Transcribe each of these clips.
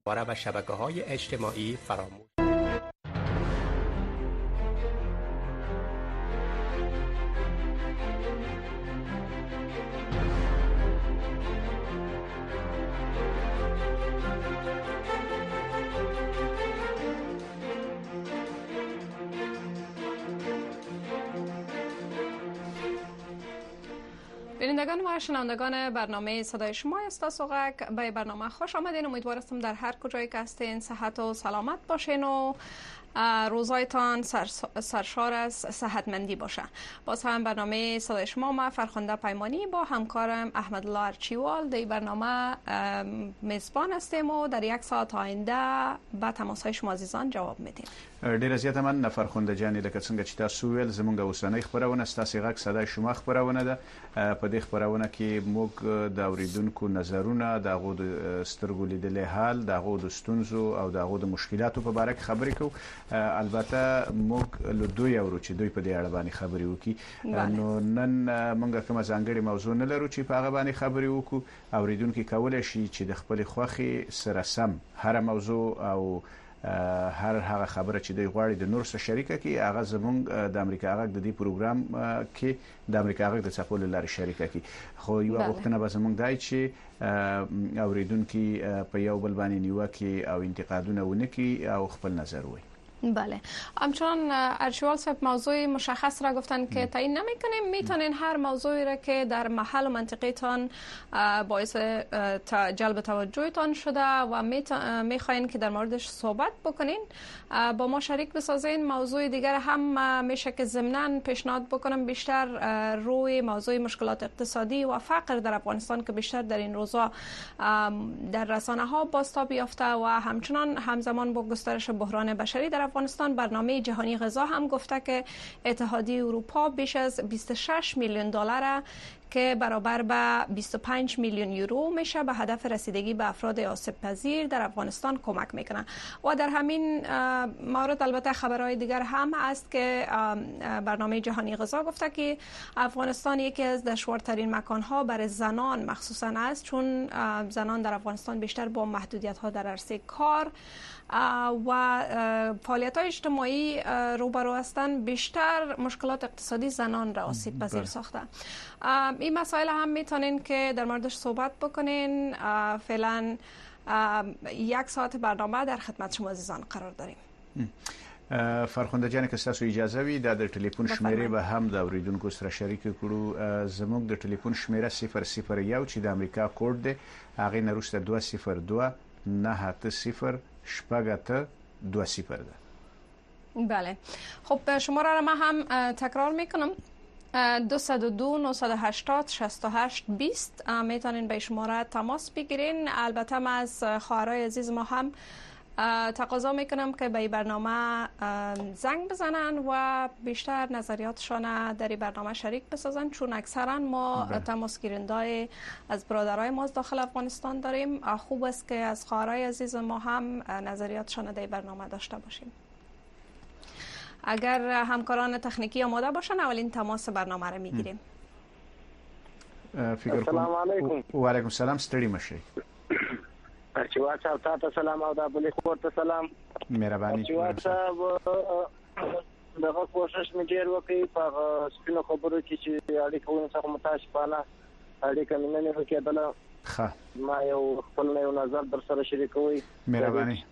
و شبکه‌های اجتماعی فراموش. بینندگان و شنوندگان برنامه صدای شما استاسوغک به برنامه خوش آمدین. امیدوار هستم در هر کجای که هستین صحت و سلامت باشین و روزایتان سرشار از صحتمندی باشه. باز هم برنامه صدای شما ما فرخنده پیمانی با همکارم احمد الله ارچیوال در برنامه میزبان هستیم و در یک ساعت آینده به تماسهای شما عزیزان جواب میدیم. ډیره زیاته من فرخنده جانی لکه څنګه چې تاسو ویل زمونږ اوسنۍ خبرونه ستاسو غږ صدای شما خبرونه ده. په دې خبرونه کې موږ د اوریدونکو نظرونه د غو د سترګو لیدلې حال د غو د ستونزو او د غو د مشکلاتو په اړه خبرې کوو. البته موږ له دوی اورو چې دوی په دې اړه باندې خبرې وکړي. نو نن موږ کومه ځانګړې موضوع نه لرو چې په هغه باندې خبرې وکړو. اوریدونکو کولای شي چې د خپل خوخي سره سم هر موضوع او هر هغه خبره چې دوی غواړي د نور سره شریکه کړي. هغه زمونږ د امریکا غږ د دې پروګرام کې د امریکا غږ د چاپول لارې شریکه کړي. خو یو وختونه به زمونږ دای چې اوریدونکو په یو بل باندې نیوکه او انتقادونه ونکړي او خپل نظر وایي. بله، همچنان ارچیوال صاحب موضوع مشخص را گفتن که تعیین نمیکنیم، میتونین هر موضوعی را که در محل و منطقه‌تان باعث جلب توجهتان شده و میخواین که در موردش صحبت بکنین با ما شریک بسازین. موضوع دیگر هم میشه که ضمناً پیشنهاد بکنم بیشتر روی موضوع مشکلات اقتصادی و فقر در افغانستان که بیشتر در این روزها در رسانه ها بازتاب یافته و همچنان همزمان با گسترش بحران بشری در افغانستان، برنامه جهانی غذا هم گفته که اتحادیه اروپا بیش از 26 میلیون دلار که برابر به 25 میلیون یورو میشه به هدف رسیدگی به افراد آسیب پذیر در افغانستان کمک میکنه. و در همین مورد البته خبرهای دیگر هم است که برنامه جهانی غذا گفته که افغانستان یکی از دشوارترین مکانها برای زنان مخصوصا است، چون زنان در افغانستان بیشتر با محدودیت ها در عرصه کار و فعالیت های اجتماعی روبرو هستند. بیشتر مشکلات اقتصادی زنان را آسیب پذیر ساخته. این مسائل هم میتونین که در موردش صحبت بکنین. فعلا یک ساعت برنامه در خدمت شما عزیزان قرار داریم. فرخنده جان که تاسو اجازه وي د ټلیفون شمیرې به هم د اوریدونکو سره شریک کړو. زموږ د ټلیفون شمیره 001 چې د امریکا کوډ دی، هغه نه وروسته 202 980 شپږ 20 ده. بله، خب شماره را من هم تکرار میکنم: 202 980 68 20. میتونین به شماره تماس بگیرین. البته من از خواهرای عزیز ما هم تقاضا میکنم که به این برنامه زنگ بزنن و بیشتر نظریاتشان در این برنامه شریک بسازن، چون اکثرا ما تماس گیرندای از برادرای ما از داخل افغانستان داریم. خوب است که از خواهرای عزیز ما هم نظریاتشان در این برنامه داشته باشیم. اگر همکاران تکنیکی آماده باشن اولین تماس برنامه را میگیریم. السلام علیکم. و علیکم السلام. ستړي مشه. ارچیوال صاحب تاسو سلام او د ابو خور ته سلام. مهرباني. ارچیوال صاحب دغه کوشش مې ډیر وکړ په سپینو خبرو کې چې اړیکه ونڅه متاسفانه اړیکه مې نه وکړه. ښه، ما یو خپل نظر در سره شریکوي. مهرباني.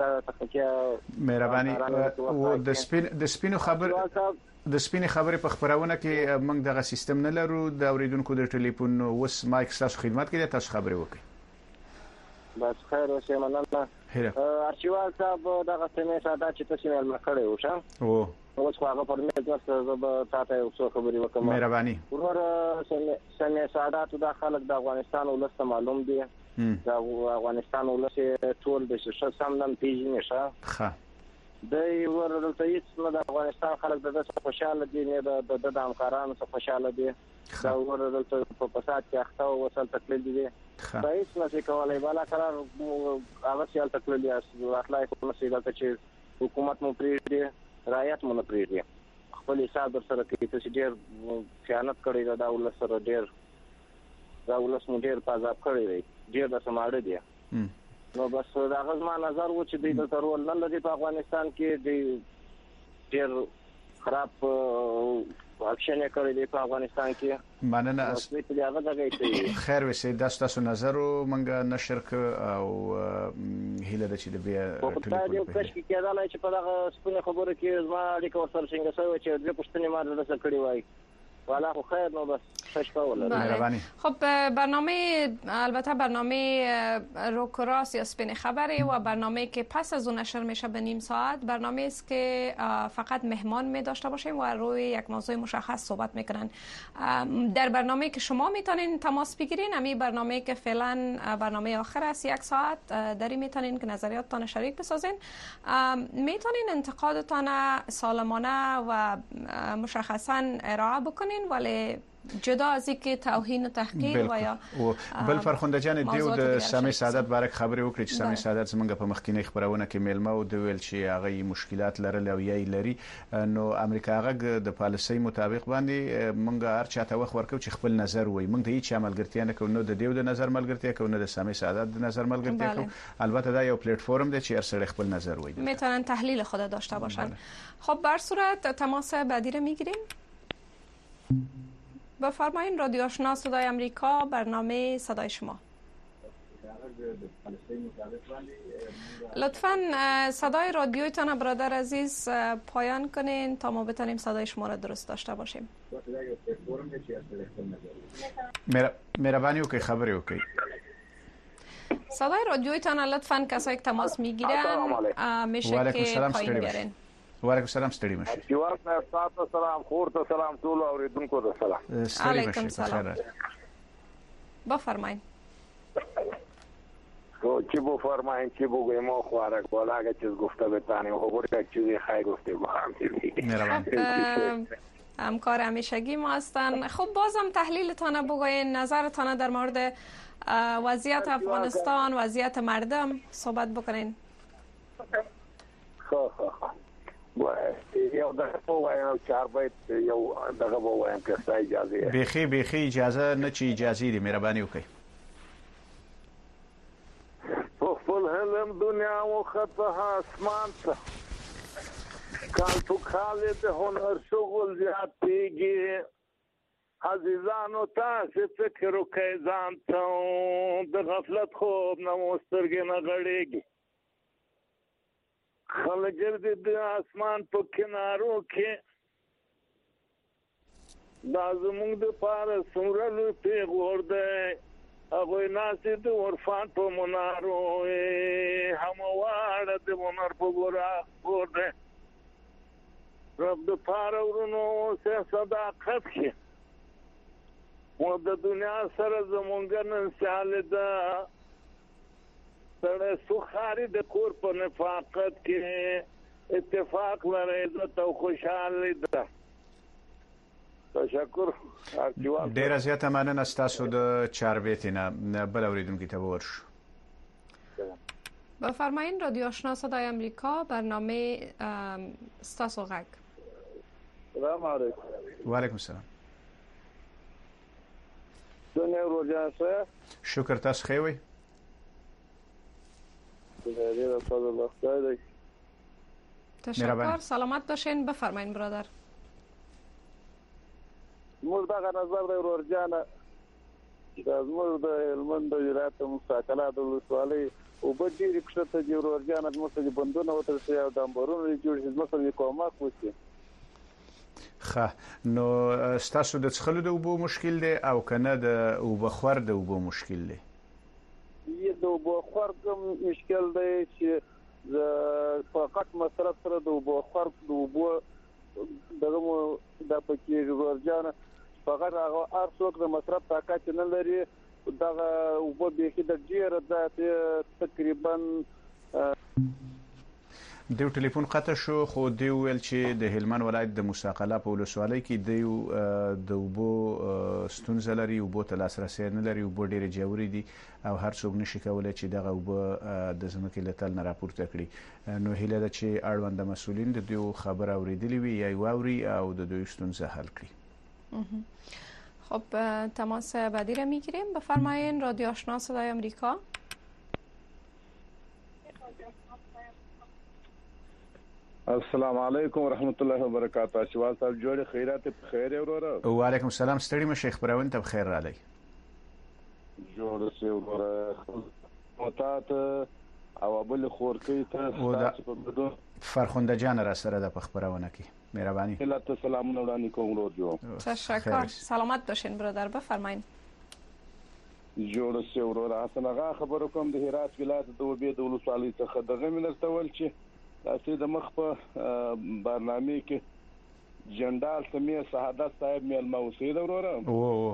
او د سپینو خبرې په خبرونه کې موږ دغه سیستم نه لرو. د اوریدونکو د ټلیفون وس مایک تاسو خدمت کې تاسو خبرې وکړئ. بس خیر اوسه مننه. ارچیوال صاحب دغه سمې ساده چې تاسو یې ملکړې وشه او اوس هغه پر مې تاسو به تاسو یو څه خبرې وکم. مهرباني. ورور سمې ساده ته د خلک د افغانستان ولست معلوم دي. د افغانستان ولست ټول د شې سم نن پیژنې شه. ښه، د ورور ته هیڅ نه د افغانستان خلک د خوشاله دي، نه د همکارانو سره خوشاله دي. دا ورور ته په فساد کې اخته او وصل تکلیف دي. رئیس نشي کولای بالا قرار هغه سیال تکلیف دي. اخلاق کوم څه دلته چې حکومت مو پریږدي، رعایت مو نه پریږدي. خپل حساب در سره کوي چې ډیر خیانت کړی دا ولس سره، ډیر دا ولس مو ډیر پازاب کړی دی، ډیر د سماړه دی. نو بس دا غزما نظر و چې د ترول نه لري په افغانستان کې د ډیر خراب اکشن کړی دی په افغانستان کې مننه خیر وسه تاسو نظر مونږه نشر ک او هیله د چې د بیا ټلیفون په کښ کې کېدل چې په دغه سپینه خبره کې زما اړیکه ورسره څنګه سوي چې د پښتني مار د څه کړی وای والا خو خیر نو بس خب برنامه البته برنامه روکراس یا سپین خبری و برنامه که پس از اون نشر میشه به نیم ساعت برنامه است که فقط مهمان می داشته باشیم و روی یک موضوع مشخص صحبت میکنن. در برنامه که شما میتونین تماس بگیرین همین برنامه که فعلا برنامه آخر است 1 ساعت داری میتونین که نظریاتتان شریک بسازین. میتونین انتقادتان سالمانه و مشخصا ارائه بکنین ولی جدا از اینکه توهین و تحقیر و یا بل فرخنده جان دیو د سامي سعادت بارک خبرې وکړي چې سامي سعادت زمونږ په مخکینی خبرونه کې میلمه او د ویل چې هغه مشکلات لرل او یې لري نو امریکا هغه د پالیسۍ مطابق باندې مونږ هر چاته وخت ورکو چې خپل نظر وای مونږ د هیڅ عملګرتیا نه کوو نو د دیو د نظر ملګرتیا کوو نه د سامي سعادت د نظر ملګرتیا کوو البته دا یو پلیټ فرم دی چې هر سړی خپل نظر وای میتونن تحلیل خود داشته باشن. خب بر صورت تماس بعدی رو میگیریم. بفرمایین رادیو آشنا صدای امریکا برنامه صدای شما. لطفاً صدای رادیویتان برادر عزیز پایان کنین تا ما بتونیم صدای شما را درست داشته باشیم. مهربانی وکړئ خبرې وکړئ. صدای رادیویتان لطفاً کسایی که تماس میگیرن میشه که پایین بیارین. وعلیکم السلام ستړي مشه. جواب نه تاسو سلام خور ته سلام ټول اوریدونکو ته سلام. علیکم سلام. بفرمایید. چی بفرمایید چی بگویم ما خوارک بالا اگه چیز گفته بتانیم خبر یک چیزی خیر گفته بخوام. همکار همیشگی ما هستن. خب بازم تحلیلتان بگوین نظرتان در مورد وضعیت افغانستان وضعیت مردم صحبت بکنین. یو دغه وایم 4 بیت یو دغه وایم که ستا اجازه بيخي اجازه نه چې اجازه دې مهرباني وکړئ. خپل هلم دنیا او خطه اسمان ته کال تو خالد هنر شغل زیاتېږي عزیزانو تاسو فکر وکړئ ځان ته د غفلت خوب نه مسترګې نه غړېږي خلک ګرځي د اسمان په کنارو کې دا زموږ د پاره څومره لوی پیغور دی هغوی ناستې د عرفان په منارو همواره د منار په ګور دی رب د پاره ورونو سه صداقت کې و د دنیا سره زمونږ نن سیاله ده سره سخاری د کور په نفاقت کې اتفاق لري عزت او خوشحالي ده. تشکر. ډیر زیاته مننه تاسو د چاربیتینا بل اوریدونکو ته ورشو. بفرمایین رادیو آشنا صدای امریکا برنامه ستاسو غږ. سلام علیکم. و علیکم السلام. دنیا روزانه څه؟ شکر تاسو خوي. تشکر سلامت باشین بفرمایین برادر. موږ دا نظر د ورجانه د موږ د هلمند ولایت مستقله د ولسوالۍ او په دې کې څه د ورجانه د مسجد بندونه او تر څو د امبرونو جوړ شي مسجد کومه کوي خه نو ستاسو د څخلو د وبو مشکل دی او کنه د وبخور د وبو مشکل دی. د وبخور کوم مشکل دی چې فقط مصرف سره د وبخور د وبو دغه د پکې ورجانه فقط هغه ارڅوک د مصرف طاقت نه لري دغه وبو به کې د ډیر د تقریبا دیو ټلیفون قطع شو خو دیو ویل چې د هلمند ولایت د موسی په ولسوالۍ کې دیو د وبو ستونزه لري وبو ته لاسرسي نه لري وبو ډیره جوړې دي او هر څوک نشي کولای چې دغه وبو د ځمکې له تل نه راپورته کړي نو هیله ده چې اړوند مسؤلین د دیو خبر اوریدلی وي یا واوري او د دوی ستونزه حل کړي. خب تماس بعدی را میگیریم. بفرمایین رادیو آشنا صدای امریکا. السلام علیکم ورحمت الله وبرکاته. شوال صاحب جوړ خیرات په خیر وروره. وعلیکم السلام ستړي مشه خبرونه ته بخیر رالی. جوړ سه وروره متات او بل خورکی ته فرخنده جان را سره د خبرونه کې مهرباني. الهات سلامونه وړاندې کوم ورو. تشکر. سلامت باشین برادر بفرمایید. جوړ سه وروره حسن آقا خبرو کوم د هرات ولایت د وبې د ولسوالۍ څخه دغه منرتول چې تاسو د مخ په برنامه کې جنرال سمیر سعادت صاحب میل موسید وروره او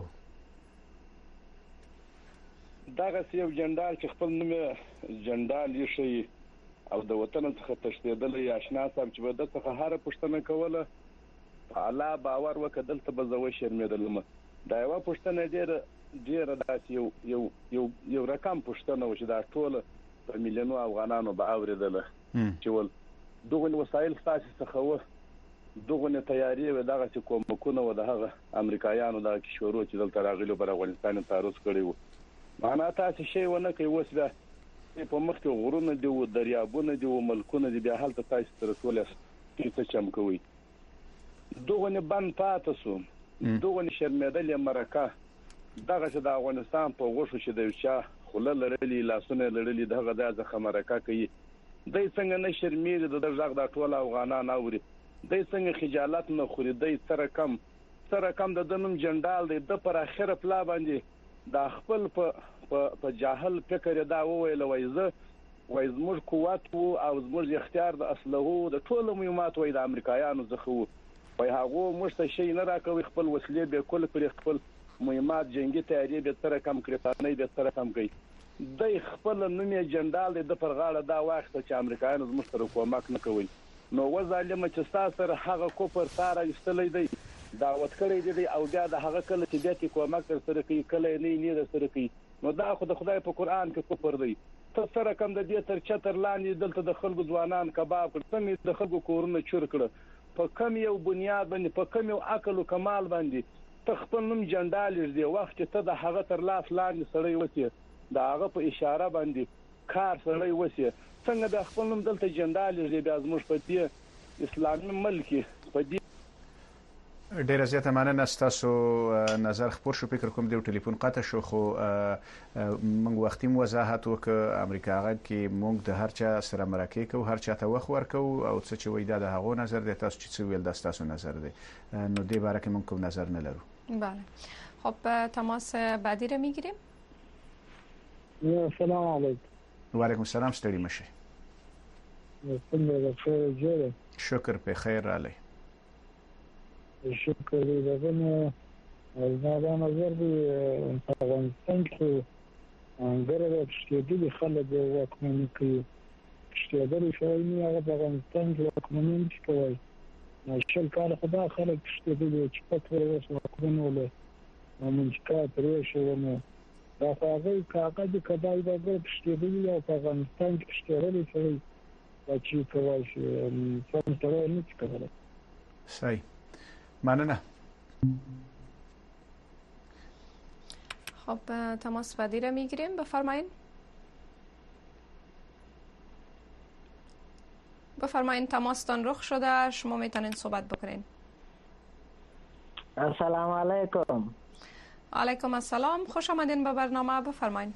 دغه یو جنرال چې خپل نوم جنرال یې شي او د وطن څخه تشدیدل یا آشنا صاحب چې د څخه هر پښتنه کوله الله باور وکړل ته بزوي شرمېدل دا یو پښتنه ډیر داسې یو رقم پښتنه و چې دا ټول په میلیونو افغانانو به اوریدل چې ول دغه وسایل تاسو څخه و دغه تیاری و دغه کومکونه و دغه امریکایانو د کشورو چې دلته راغلي پر افغانستان تعرض کړي وو معنا تاسو شی ونه کوي وسله په مخ کې غرونه دی او دریابونه دی او ملکونه دی بیا حالت تاسو تر ټوله څه چم کوي دغه بند پاتاسو دغه شرمېدل مرکه دغه چې د افغانستان په غوښو چې د چا خلل لري لاسونه لري دغه د خمرکه کوي دای څنګه نشرمیر د ځغ د ټول افغانان اوري دای څنګه خجالت نه خوري دای سره کم د دنم جنډال دی د پر اخر پلا باندې د خپل په جاهل فکر دا وویل وای زموږ قوت او زموږ اختیار د اصله د ټول مهمات وای د امریکایانو زخه وای هغه مشته شي نه راکوي خپل وسلې به کول پر خپل مهمات جنگي تیاری به سره کم کړپانې به سره کم کوي د خپل نومي جنرال د پرغاړه دا وخت چې امریکایانو زموږ سره کومک نه کوي نو وظالم چې سره هغه کوپر ساره استلې دی دعوت کړی دی او بیا د هغه کله چې بیت کومک سره کوي کله نه سره کوي نو دا خو د خدای په قران کې کوپر دی ته سره کم د دې تر چتر لاندې دلته د خلکو ځوانان کباب کړ د خلکو کورونه چور کړ په کم یو بنیاد باندې په کم یو عقل او کمال باندې ته خپل نوم جنډال دی وخت ته د هغه تر لاس لاندې سړی وتی دا هغه په اشاره باندې کار سره وسی څنګه د خپل نوم دلته جنډال دی بیا زموږ په دې اسلامي ملک په دې ډیر زیاته مننه تاسو نظر خبر شو فکر کوم د ټلیفون قطع شو خو موږ وختي وضاحت وک امریکا هغه کې موږ د هر چا سره مرکه کو هر چا ته وخت ورکو او څه چې وای د هغه نظر د تاسو چې ویل د تاسو نظر دی نو دې باره کې موږ کوم نظر نه لرو. بله خب تماس بعدی رو میگیریم. السلام علیکم. و علیکم السلام ستړي مشه. شکر په خیر علی. شکر دې دا نظر دی په افغانستان کې ګرځي چې د خلک واکمني کوي چې د شوالي هغه په افغانستان کې واکمني کوي شل کال خدا خلک چې د چپټ ورسره واکمني وله منځکا پرې شو نو دا هغه کاغذ کدای دا چې د افغانستان کې شترلې شوی چې کوي چې څنګه ترې نه کوي. صحیح. ممنونم. خب تماس بعدی را میگیریم بفرمایید. تماستان رخ شده شما میتونین صحبت بکنین. السلام علیکم. علیکم السلام خوش آمدین به برنامه بفرمایید.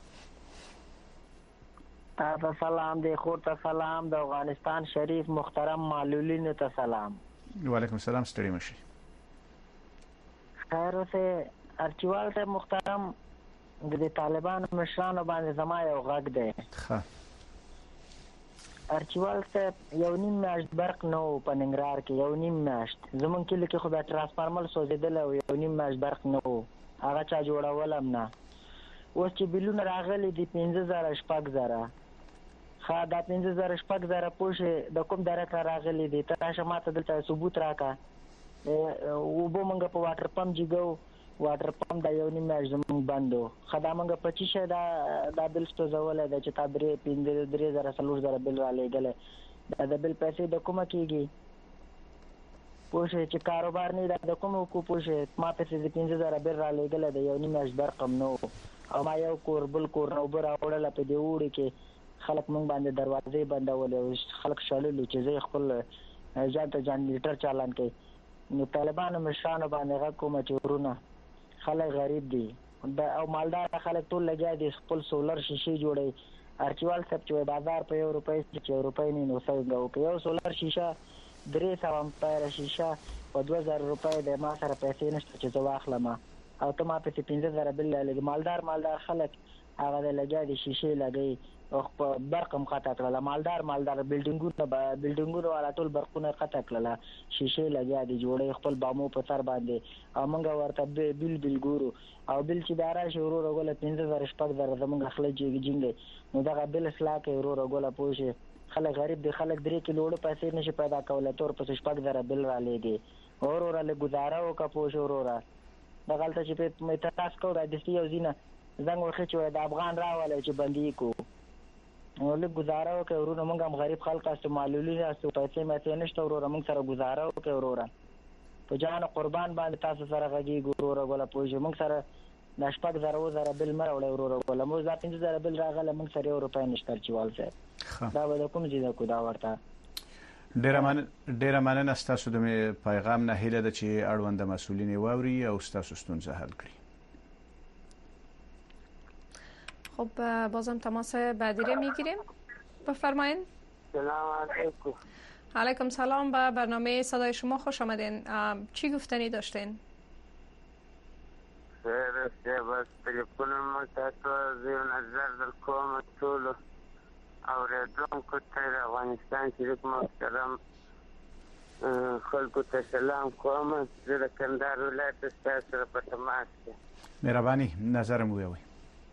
تا سلام دی خور تا سلام د افغانستان شریف محترم معلولین ته سلام. و علیکم السلام ستړي مشي. خیر اوسه ارچوال ته محترم د طالبان مشرانو باندې زما یو غږ دی. ښه. ارچوال ته یو نیم میاشت برق نه و په ننګرهار کې یو نیم میاشت زمونږ کلی کې خو د ترانسفارمر سوځېدل او یو نیم میاشت برق نه و هغه چا جوړول هم نه اوس چې بیلونه راغلي دي 15000 شپږ ښه دا 15000 شپږ پوښې د کوم درک راغلي دي ته راشه ماته دلته ثبوت راکړه اوبه موږ په واټر پمپ جګو واټر پمپ دا یو نیم میاشت زموږ بند و ښه دا موږ 25 دا بل ستوزولی دی چې تا 3000 4000 بل رالیږلی دا د بل پیسې د کومه کېږي پوه شوې چې کاروبار نه دا د کومه وکړو پوه شوې ما پسې د 15000 بل رالیږلی دی یو نیم میاشت برق هم نه و او ما یو کور بل کور نه اوبه راوړله په دې اوړي کې خلک مونږ باندې دروازې بندول او خلک شالل چې زه خپل ځان ته جنریټر چالان کوي. نو طالبانو مشرانو باندې غوښمه چې ورونه خلک غریب دي او مالدار خلک ټول لګیا دي خپل سولر شیشې جوړي. ارچوال صاحب چې بازار په 1 روپۍ چې 1 روپۍ نه نو څنګه په یو سولر شیشه 300 امپیر شیشه په 2000 روپۍ د ما سره پیسې نشته چې زه واخلم او ته ما په 15000 بل لګي. مالدار خلک هغه لګیا دي شیشې لګي او په برقم قطع کړل. مالدار بلډینګونو والا ټول برقونه قطع کړل شیشې لګیا دي جوړي خپل بامو په سر باندې او موږ ورته بل ګورو او بل چې دارا شروع وروغله 15000 شپږ زمونږ اخلي جنګ نو دا بل اصلاح کوي وروغله پوښي. خلک غریب دي خلک 3 کیلو پیسې نشي پیدا کولای تور په شپږ بل را لېږي وروغله گزاره وکا پوښ وروغله دا غلطه چې په متاس کو را دي یو زینه زنګ ورخه چې د افغان راولای چې بندي کو نو له گزاره وکړ ورونه موږ هم غریب خلک است معلولین است پیسې مې نشته ورونه موږ سره گزاره وکړ وروره په جان قربان باندې تاسو سره غږی ګوروره غولا پوجي موږ سره د شپږ زره بل مر وړ وروره غولا موږ ځا 5000 بل راغله موږ سره روپای نشته چوال صاحب دا به کوم ځای کو دا ورته ډیر مننه تاسو د پیغام نه هیله ده چې اړوند مسؤلین ووري او تاسو ستونزه حل کړي. خب بازم تماس بعدی رو میگیریم. بفرمایید. سلام علیکم. علیکم سلام. به برنامه صدای شما خوش آمدین. چی گفتنی داشتین؟ خیر بس تلفنم تاسو زیو نظر در کوم ټول اوریدم کو تر افغانستان چې محترم خلکو ته سلام کوم. زه د کندهار ولایت سره په تماس کې. مهرباني نظرم ویوي.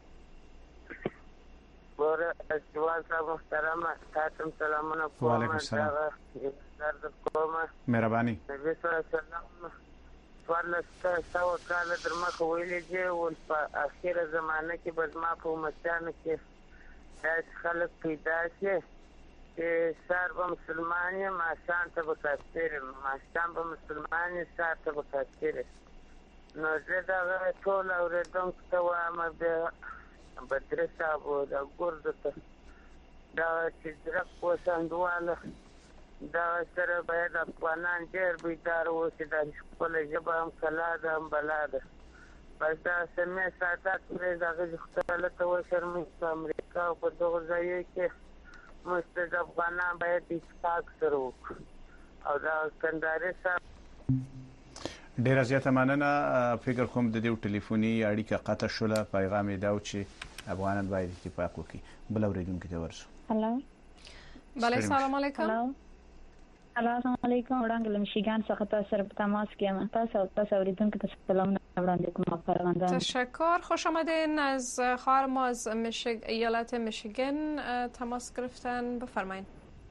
ګوره استوال صاحب محترم تاسو سلامونه کوم. وعلیکم السلام. نظر کوم. مهرباني. نبی صلی الله علیه وسلم ورلسته سو کال در مخ ویلې دی او په اخیره زمانه کې به ما په مسانه کې داس خلک پیدا شي چې سر به مسلمان یم آسان ته به کافر یم آسان به مسلمان یم سر ته به کافر نو زه دا ټول اورېدونکو ته وایم بدر صاحب دا ګورد ته دا چې درک وسندواله دا سره باید افغانان ډېر بیدار اوسي دا خپله ژبه هم کلا ده هم بلا ده بس دا سمې سعادت پرې دغه خپله ته وشرمي په امریکا او په دغو ځایو کې موږ د افغانان باید اتفاق سره وکړو او دا کندهاري صاحب ډیره زیاته مننه. فکر کوم د دې ټلیفوني اړیکه قطع شوله. پیغام یې دا چې افغانان باید اتفاق وکړي. بل اوریدونکو ته ورسو. هلو. بله سلام علیکم. السلام علیکم. وړاندې میشیګان څخه تاسو سره په تماس کې یم. تاسو اوریدونکو ته سلام وړاندې کوم. پروندان تشکر. خوش آمدین. از خواهر ما از ایالت میشیگان تماس گرفتن. بفرمایید.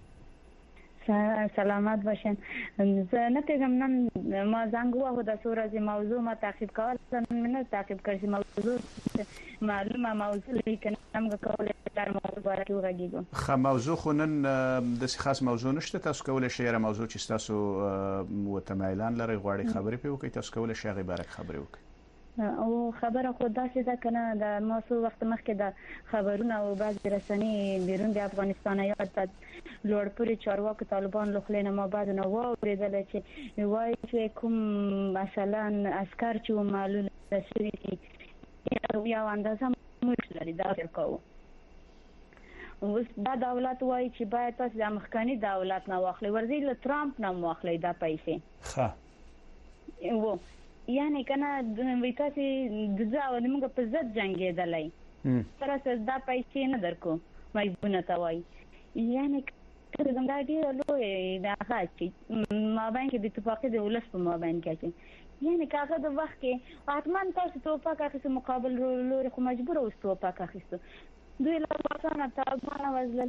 سلامت باشین. زه نه پیغام نن ما زنګ واه د سورې موضوع ما تعقیب کول نه تعقیب کړی موضوع معلومه موضوع لیکنه موږ کولای در موضوع باره وغږیږو. خو موضوع خو نن د خاص موضوع نشته. تاسو کولای شئ یو موضوع چې تاسو وتمایلان لري غواړي خبرې په وکړئ. تاسو کولای شئ غیباره خبرې وکړئ. او خبره خو داسې ده کنه د موضوع وخت مخکې د خبرونه او بعض رسنۍ بیرون د افغانستان یا د لوړ پوړي چارواکو طالبان له خلینو ما بعد نو واوریدل چې وایي چې کوم مثلا عسكر چې معلومه شوی دي یا اندازه موږ لري دا کوو. اوس دا دولت وایي چې باید تاسو د مخکنی دولت نه واخلي ورزي له ترامپ نه واخلي دا پیسې. ښه و یعنی کنه د ویتاسي د ځاو موږ په ضد جنگیدلای تر څه دا پیسې نه درکو مایبونه تا وای یعنی کله دا دی لوی دا خاصي ما باندې د اتفاقی د ولس په ما باندې کې یعنی کاغه د وخت کې حتمان تاسو توپک اخیسته مقابل لوري خو مجبور اوس توپک اخیسته دوی له وطن ته باندې وزل.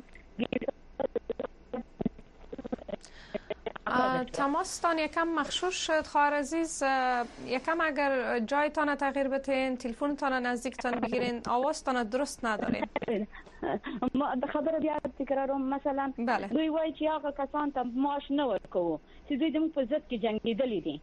تماستان یکم مخشوش شد. خواهر عزیز یکم اگر جایتان تغییر بتین تلفنتان نزدیکتان بگیرین آوازتان درست ندارین. ما خبر بیا تکرارم مثلا دوی وایي چې هغه کسان ته معاش نه ورکوو چې دوی د موږ په ضد کې جنگیدلې دي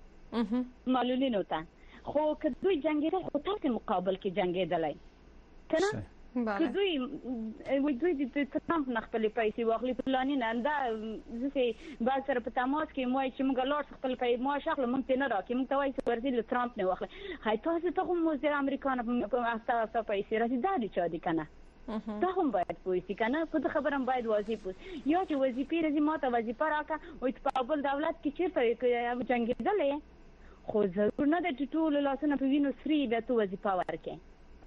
معلولینو ته خو که دوی جنگیدل خو تاسو مقابل کې جنگیدلای کنه که دوی د ترامپ نه خپل پیسې واخلي پلاني نه دا ځکه بعد سره په تماس کې موږ چې موږ لاړ خپل پیسې مو شخص موږ ته نه راکې موږ ته وایي چې ورته له ترامپ نه واخلي هاي تاسو ته هم د امریکا نه په اساس پیسې راځي دا دي چا دي کنه دا هم باید پوهیږي کنه خو د خبرم باید واضح پوه یا چې وظیفه راځي ماته وظیفه راکا وای په بل دولت کې چیرته جنگیدلې خو ضرور نه د ټول لاسونه په وینو سری به تو وظیفه ورکې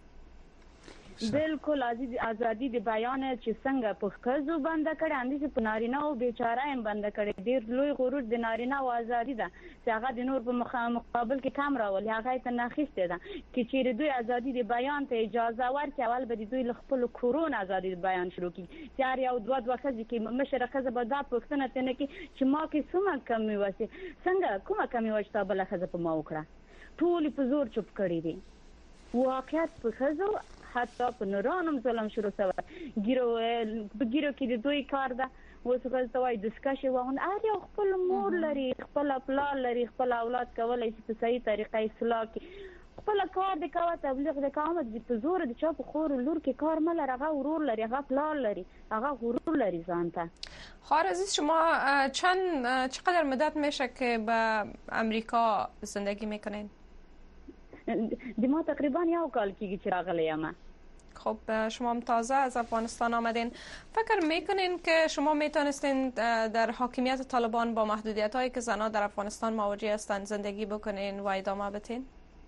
بالکل ازادي د بیان چې څنګه په ښځو بنده کړي اندې په نارینه او بیچاره هم بنده کړي ډیر لوی غرور د نارینه او ازادي ده چې هغه د نور په مقابل کې کم راولي هغه ته ناخسته ده چې چیرې دوی ازادي د بیان ته اجازه ورکړي اول به دوی خپل کورون ازادي د بیان شروع کړي چې هر یو دوه ښځې کې مشره ښځه به دا پوښتنه تنه کې چې ما کې څومره کمی وسی څنګه کومه کمی وشته بل ښځه په ما وکړه ټول په زور چوپ کړی دي واقعیت په ښځو حتی په نورانم ظلم شروع شوی ګیرو کې د دوی کار ده اوس غلطه وای د سکشه وون اړ یو خپل مور لري خپل پلان لري خپل اولاد کولای شي په صحیح طریقه اصلاح کړي خپل کار د کاوه تبلیغ د قامت د زور د چا په خور لور کې کار مل هغه ورور لري هغه پلان لري هغه غرور لري ځانته خواهر عزیز شما چقدر مدت میشه که به امریکا زندگی میکنین؟ د ما تقریبا یو کال کېږي چې راغلی یم. خب شما هم تازه از افغانستان آمدین، فکر میکنین که شما میتونستین در حاکمیت طالبان با محدودیت هایی که زنها در افغانستان مواجه هستند زندگی بکنین و ادامه بدین؟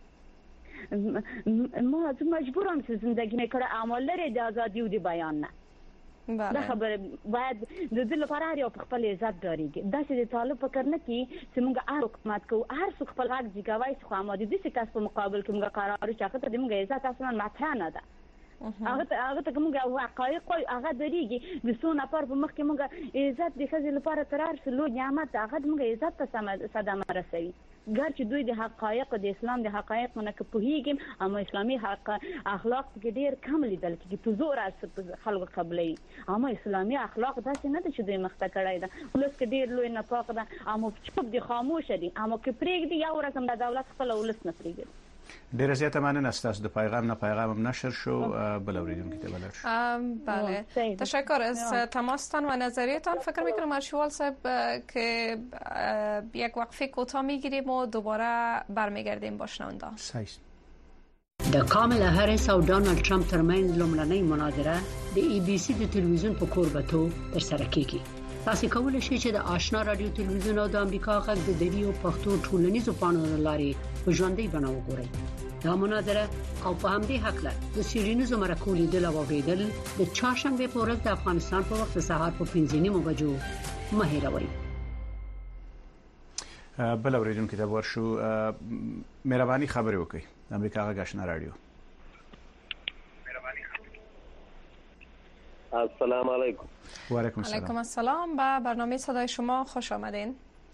ما مجبورم چې زندگی میکنه اما لري د ازادي او د بیان نه. دا خبر باید د دې لپاره هر یو خپل عزت داري. دا چې د طالب فکر نه کی چې موږ هر حکومت کو هر څوک خپل حق ځګوي خو آماده دي چې کس په مقابل کې موږ قرار چې هغه د موږ عزت اصلا مطرح نه ده. هغه ته موږ حقایق هغه درېږي د څو نفر په مخ کې موږ عزت د ښځې لپاره قرار سلو نعمت هغه موږ عزت ته صدمه رسوي. ګر چې دوی د حقایق د اسلام د حقایق نه پوهیږي اما اسلامي حق اخلاق کې ډیر کم لیدل کېږي په زور از خلکو قبلې اما اسلامي اخلاق داسې نه ده چې دوی مخته کړی ده ولس کې ډیر لوی نفاق ده اما چوپ دي خاموش دي اما کې پرېږدي یو ورځ د دولت خپل ولس نه پرېږدي. ډیره زیاته مننه ستاسو د پیغام هم نشر شو بل اوریدونکو ته بلل شو. بله تشکر از تماستان و نظریتان. فکر میکنم ارشیوال صاحب که یک وقفه کوتاه میگیریم و دوباره برمیگردیم با شنونده. د کاملا هریس او ډونالد ټرمپ ترمنځ لومړنۍ مناظره د ای بي سي د تلویزیون په کوربتو ترسره کیږي. تاسو کولای شئ چې د آشنا رادیو تلویزیون او د امریکا غږ د دریو پښتو ټولنیزو پاڼو لارې په ژوندۍ بڼه وګورئ. دا مناظره او په همدې حق له د سیرینیزو مرکو لیدل او اوریدل د چهارشنبه په ورځ د افغانستان په وخت سهار په 5:30 بجو مه هېروئ. بل اوریدونکو ته ورشو مهرباني خبرې وکړئ. امریکا غږ آشنا رادیو. السلام علیکم. و علیکم السلام. علیکم السلام. به برنامه صدای شما خوش آمدین.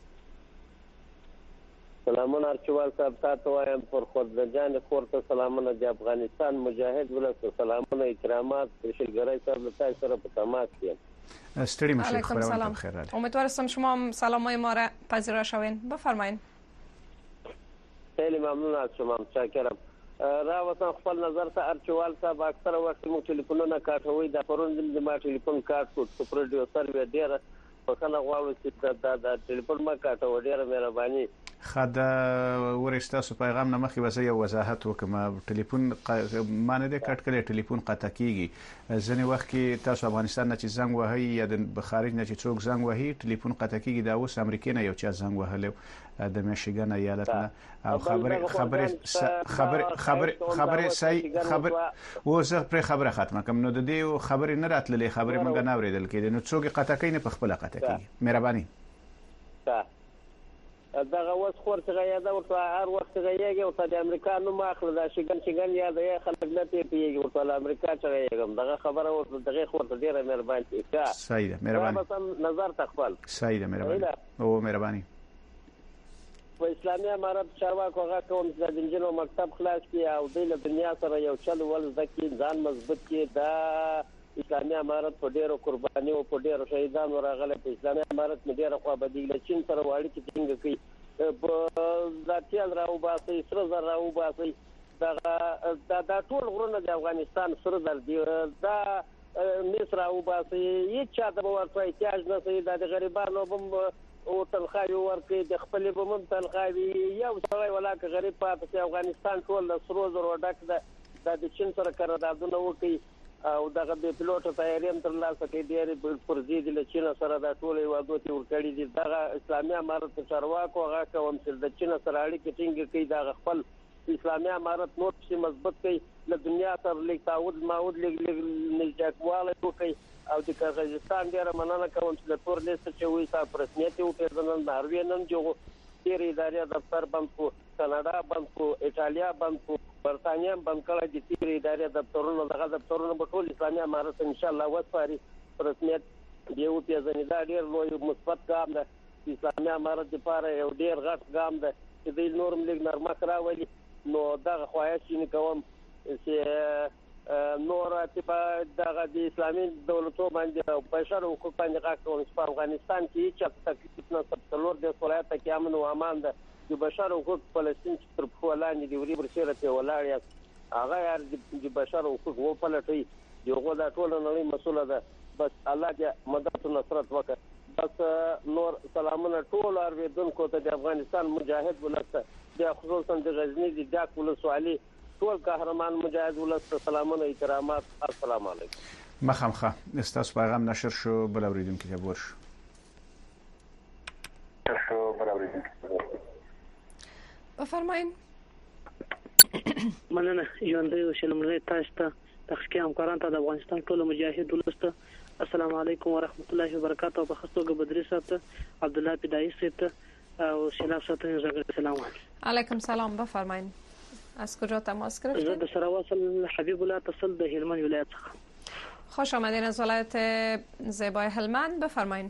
سلامونه ارچوال صاحب تاسو وایم پر خود جان خورته سلامونه د افغانستان مجاهد ولته سلامونه اکرامات شلګری صاحب تاسو سره په تماس یم. استری مشه خبرونه بخیر. امیدوارم شما هم سلامای ما را پذیرا شوین. بفرمایید. خیلی ممنون از شما متشکرم. راوتن خپل نظر ته ارچوال صاحب اکثر وخت مو ټلیفونونه کاټوي د پرون د ما ټلیفون کاټ کو ته پروډوسر و ډیر په خله غواړم چې دا ټلیفون ما کاټو ډیر مهرباني. خدا ورستا سو پیغام نه مخې وځي یو وضاحت وکم ټلیفون مانه د کټ کله ټلیفون قطع کیږي ځنې وخت کې تاسو افغانستان نه چې زنګ وهي یا د خارج نه چې څوک زنګ وهي ټلیفون قطع کیږي دا اوس امریکا نه یو چا زنګ وهلو د میشیګن ایالت نه او خبره صحیح خبر وزه پر خبره ختمه کوم نو د دې خبرې نه راتللې خبرې مونږ نه اوریدل کېده نو څوک قطع کین په خپل قطع کیږي. مهرباني دغه وس خور څنګه یاد ورته هر وخت غیږي او د امریکا نو ماخله دا شګن یاد یې خلک نه پیږي ورته امریکا څنګه یې دغه خبره ورته دغه خورته ډیره مهرباني ښه. صحیح ده مهرباني. نظر تخپل. صحیح ده مهرباني. او مهرباني. په اسلامي امارات چارواکو هغه کوم چې د انجینو مکتب خلاص کی او د دنیا سره یو چل ول ځکه ځان مضبوط کی دا اسلامي امارات په ډیرو قرباني او په ډیرو شهیدانو راغله. په اسلامي امارات مې ډیره خو بدیله چین سره واړی کې څنګه کوي ذاتي راو باسي سره راو باسي دا ټول غرونه د افغانستان سره دي دا مصر او باسي هیڅ چا د ورته احتیاج نه سي د غریبانو بم او تلخاوي ورکړي د خپل بم تلخاوي یو سړی ولاکه غریب پاتې افغانستان ټول د سرو زرو ډک د چین سره قراردادونه وکړي او دغه د پیلوټ تیاریم تر لاسه کې ډېر پرځي د چین سره د ټولې وادوتي ورکړي دي دغه اسلامي امارت چارواکو هغه کوم چې د چین سره اړیکې ټینګ کړي د خپل اسلامي امارت نور چې مضبوط کړي له دنیا سره لیک تعهد ماود لیک نږدېواله وکړي او د قزاقستان ډیره مننه کوم چې د تور لیست چې وي تاسو پر رسمیت یو پیژنل ناروی نن جو ډیر ادارې دفتر بند کو کاناډا بند کو ایتالیا بند کو برتانیا بند کړه د ډیر ادارې دفترونو دغه دفترونو په ټول اسلامي امارت ان شاء الله وسپاري پر رسمیت یو پیژنې دا ډیر لوی مثبت ګام ده اسلامي امارت لپاره یو ډیر غټ ګام ده چې د نورم لیگ نرمه راولي نو دغه خواهش نه کوم چې نور اتباع دغه د اسلامي دولتو باندې بشر حقوق باندې راکوم چې په افغانستان کې چې تکلیف نه څلور د ولایت کې امن او امان ده د بشر حقوق فلسطین چې تر خپلانی دی وری برسره ته ولاړ هغه یار د بشر حقوق وو پلټي یوه د ټول نړۍ مسوله ده بس الله دې مدد او نصرت وکړي بس نور سلامونه ټول اوریدونکو ته د افغانستان مجاهد ولسته د خصوصا د غزنی د ډاک ولسوالي ټول قهرمان مجاهد ولسته سلامونه احترامات السلام علیکم مخامخه استاسو پیغام نشر شو بل اوریدونکو ته ورش بفرمایئ مننه ژوندۍ وشلملې تاسو ته تخکي همکاران ته د افغانستان ټول مجاهد ولسته السلام علیکم ورحمت الله وبرکاته او بخښتوګه بدري صاحب ته عبد الله پیدایي صاحب ته او شناب صاحب ته زنګ سلام علیکم سلام بفرمایئ از کجا تماس گرفتید؟ از سراواصل حبیب الله تصل به هلمند ولایت. خوش آمدین از ولایت زیبای هلمند بفرمایید.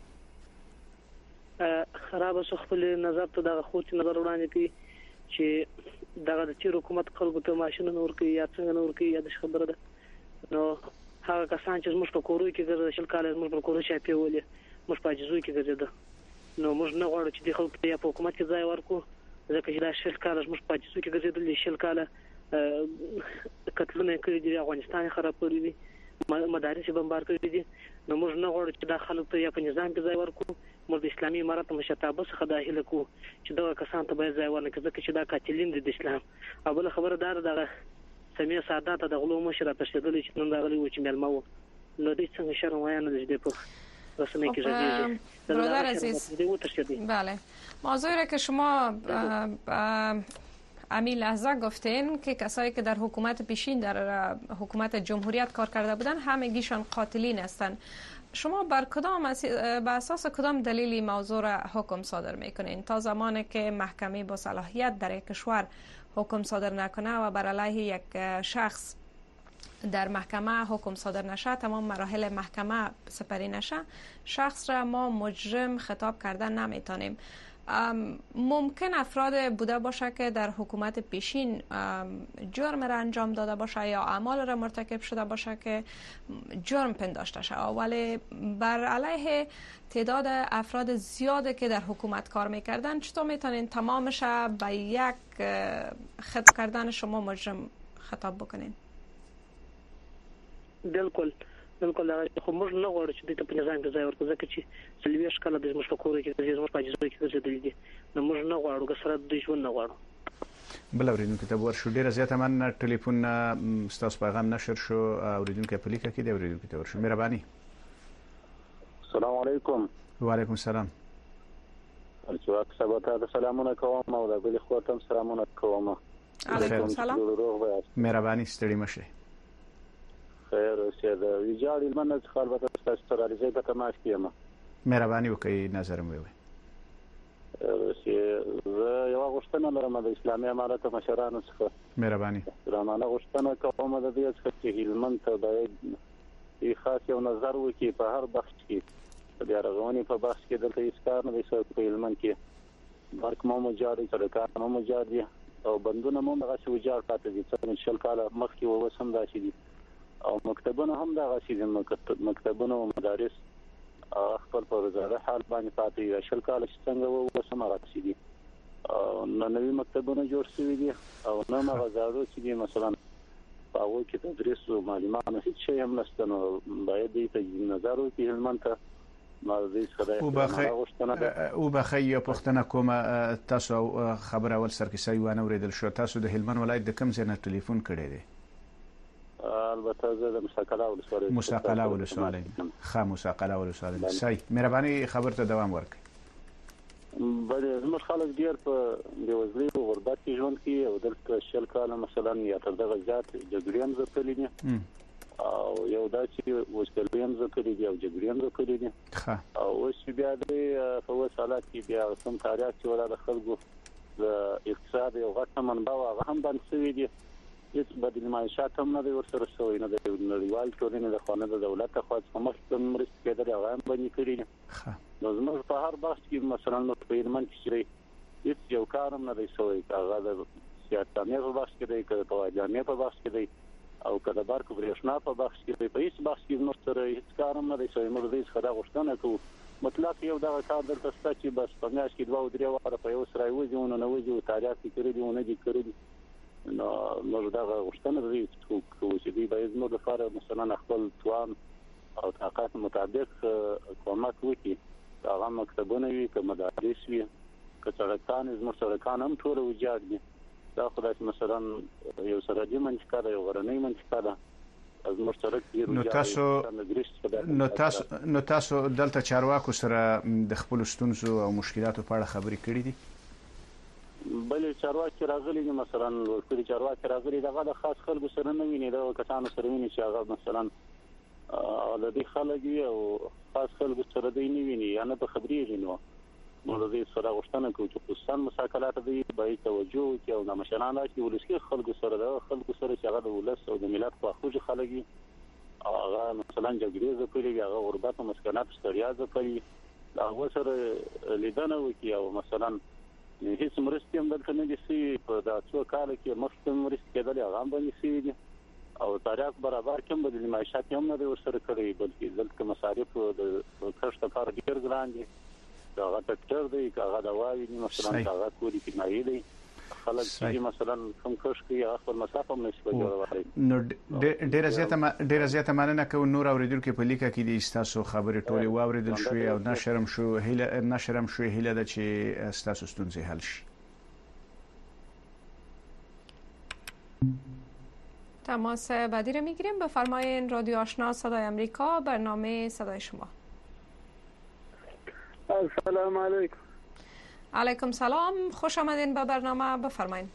خراب شو خپل نظر ته د خوت نظر وړاندې کی چې دغه د چیر حکومت خلکو ته ماشين نور کی یا څنګه نور کی یا د خبره ده نو هغه کسان چې موږ په کورو کې ګرځي شل کال موږ په کورو شي پیولې موږ په جزو کې ګرځیدو نو موږ نه غواړو چې د خلکو ته په حکومت کې ځای ورکو ځکه چې دا شل کال موږ په جزو کې ګرځیدل شل کال قتلونه کړی دي افغانستان خراب کړی دي مدارس بمبار کړی دي نو موږ نه غواړو چې دا خلک ته په نظام کې ځای ورکو موږ د اسلامي امارت مشرتابه څخه داخله کو چې دا کسان ته به ځای ورنکړي ځکه چې دا قاتلین دي د اسلام او بل خبردار دغه سمیه سادات د غلو مشره تشدل چې نن دغلی و چې ملمو نو دې څنګه شرم وایي نه دې په رسمي کې راځي برادر عزیز بله موضوعی را که شما امی لحظه گفتین که کسایی که در حکومت پیشین در حکومت جمهوریت کار کرده بودن همگیشان قاتلین هستند شما بر اساس کدام دلیلی موضوع را حکم صادر میکنین تا زمانی که محکمه با صلاحیت در یک کشور حکم صادر نکنه و بر علیه یک شخص در محکمه حکم صادر نشه تمام مراحل محکمه سپری نشه شخص را ما مجرم خطاب کردن نمیتونیم ممکن افراد بوده باشه که در حکومت پیشین جرم را انجام داده باشه یا اعمال را مرتکب شده باشه که جرم پنداشته شه ولی بر علیه تعداد افراد زیاده که در حکومت کار میکردن چطور میتونین تمامش به یک خطاب کردن شما مجرم خطاب بکنین؟ بالکل خو موږ نه غواړو چې د په نظام کې ځای ورکړو ځکه چې سلوي ښکاله د موږ په کور کې د موږ په جزو کې ګرځېدل دي نو موږ نه غواړو که سره د ژوند نه غواړو بل اوریدونکو ته ورشو ډیره زیاته من ټلیفون ستاسو پیغام نشر شو اوریدونکو په لیکه کې دی اوریدونکو ته ورشو مهرباني السلام علیکم وعلیکم السلام ارجوک سبا سلامونه کوم او د بل خو ته سلامونه کوم علیکم السلام مهرباني ستړي مشه خیر اوسه د ویجاړ المنځ څخه البته تاسو ته راځي ته تماس کیما مهرباني وکړئ نظر مې وي زه یو غوښتنه لرم د اسلامي امارت مشرانو څخه مهرباني رامانه غوښتنه کوم د دې څخه چې هلمند ته د خاص یو نظر وکړي په هر بخش کې د رغونې په بخش کې دلته هیڅ کار نه دی شوی په هلمند کې برک مو مجاري سرکار مو مجاري او بندونه مو هغه وجار پاتې دي چې شل کاله مخکې وسم داسې دي او مکتبونه هم دا غسیل مکتبونه او مدارس خپل پر وزاره حال باندې پاتې شل کال څنګه وو سم راځي نوي مکتبونه جوړ شوي دي او نه مغزاړو چې دي مثلا هغه کې تدریس او معلومات هیڅ شی هم نشته نو باید دې ته نظر وکړي هلمند ته او بخی پښتنه کومه تاسو خبر اول سرکیسي وانه اوریدل شو تاسو د هلمند ولایت د کوم ځای نه ټلیفون کړی دی البته زه د مساقله ولسوالۍ صحیح مهرباني خبر ته دوام ورکړئ بلې زموږ خلک ډېر په بېوزلۍ او غربت کې ژوند کوي او دلته 20 کاله مثلا یا تر دغه زیات جګړې هم ځپلي دي او یو دا چې وسپېلې هم ځپلي دي او جګړې هم ځپلي دي او اوس بیا د فوس حالات کې بیا سم تاریخ چې ولا د خلکو د اقتصاد یو غټه منبع هغه هم بند شوی دي هیڅ بدیل معیشت هم نه دی ورسره شوی نه د نړیوال ټولنې د خانه د دولت خاص کومه مرستې کېدل هغه هم باندې کړی نو زموږ په هر بخش کې مثلا نو په هلمند کې هیڅ یو کار هم نه دی شوی هغه د سیاستانه په بخش کې دی که په جامعه په بخش کې دی او کله برق برېښنا په بخش کې دی په هیڅ بخش کې نو سره هیڅ کار هم نه دی شوی موږ دې څخه غوښتنه کوو مطلب یو دغه کار درته ست چې بس په میاشت کې 2 او 3 واره په یو سره وځي نه وځي تاریخ کې کړی دی نه دي کړی نو موږ دغه غوښتنه لري چې دوی باید نو د فار مثلا خپل توان او طاقت مطابق کومک وکړي هغه مکتبونه وي که مدارس وي که سړکان زموږ سړکان هم ټول وجاړ دي دا خدای مثلا یو سرحدي منطقه ده یو غرنۍ منطقه ده زموږ سړک ډېر نو تاسو دلته چارواکو سره د خپل ستونزو او مشکلاتو په اړه خبرې کړې دي بلې چارواکي راغلي دي مثلا ورته چارواکي راغلي دغه د خاص خلکو سره نه ویني دا کسانو سره ویني چې هغه مثلا د دې خلک او خاص خلکو سره دی نه ویني یا نه په خبرې نو موږ دې سره غوښتنه کوو چې خصوصا مساکلات دې باید توجه وکړي او د مشرانو کې ولسي خلکو سره د خلکو سره چې هغه د ولس او د ملت په خوږه خلک هغه مثلا جګړې ځپلي هغه غربت او مسکنات ستړیا ځپلي هغه سره لیدنه وکړي او مثلا هیڅ مرستې هم دلته نه دي سي په دا څو کال کې مخکې مرستې کېدلې هغه هم باندې سي دي او تاریخ برابر کوم د معیشت هم نه دی ورسره کړی بلکې دلته مصارف د کښت لپاره ډېر ګران دي هغه ټکټر دی هغه دواوی دي مثلا هغه کولی کې نه دی خلک چې مثلا کوم کښت کې هغه خپل مصرف هم نشي جوړولای نو ډېر زیاته مننه کوم نور اوریدونکو په لیکه کې دي تاسو خبرې ټولې واوریدل شوې او نشرم شو هیله ده چې تاسو ستونزې حل شي تماس بعدی را میگیریم بفرمایید رادیو آشنا صدای آمریکا برنامه صدای شما السلام علیکم علیکم سلام خوش آمدین به برنامه بفرمایید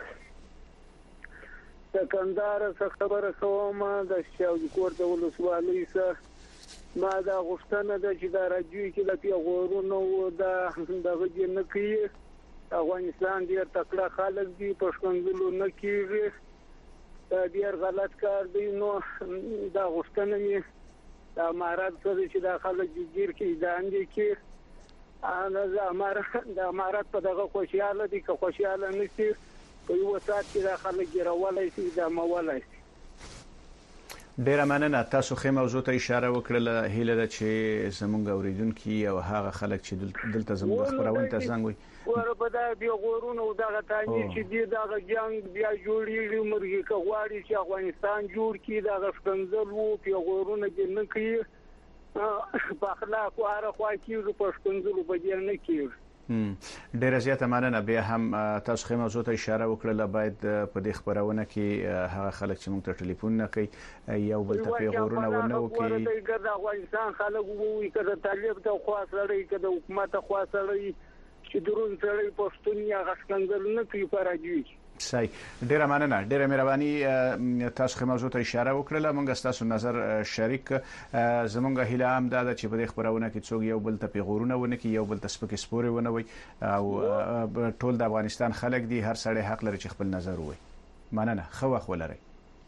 کندهار څخه خبره کوم د شاوګي کور د ولسوالۍ څخه ما دا غوښتنه ده چې دا راځي چې د پیغورونو دغه نه کوي افغانستان ډیر تکړه خلک دي پښتونولو نه کیږي دا ډیر غلط کار دی نو دا غوښتنه می د امارات سره چې دا خلک ډیر کې ځانګړي کې انا د امارات په دغه خوشاله دي که خوشاله نشي په یو سات کې دا خلک ګرولای شي دا مولای شي ډیره مننه تاسو خې موضوع ته اشاره وکړه هیله ده چې زمونږ اوریدونکو او هغه خلک چې دلته زموږ خبرونه ته زنګ وي ورته دا دی غورونو دغه تانی چې دی دغه جنگ بیا جوړیږي مرګي کغواړي چې افغانستان جوړ کړي دغه ښکنځل وو پیغورونه دې نه کوي په اخلاق او هر خوا کې په ښکنځلو بدل نه کوي ډیره زیاته مننه بیا هم تاسو خې موضوع ته اشاره وکړه باید په دې خبرونه کې هغه خلک چې موږ ته ټلیفون نه کوي یو بل ته پیغورونه ونه وکړي د افغانستان خلک وو کده طالب ته خواصړی کده حکومت خواصړی چې درون سره پښتون یا غشکنګل نه کوي پراجوي صحیح ډیره مننه ډیره مهرباني تاسو خې موضوع ته اشاره وکړه موږ تاسو نظر شریک زمونږ هیله هم ده چې په دې خبرونه کې څوک یو بل ته پیغورونه ونه کوي یو بل ته سپکې سپورې ونه وي او ټول د افغانستان خلک دي هر سړی حق لري چې خپل نظر ووایي مننه خو وخت ولرئ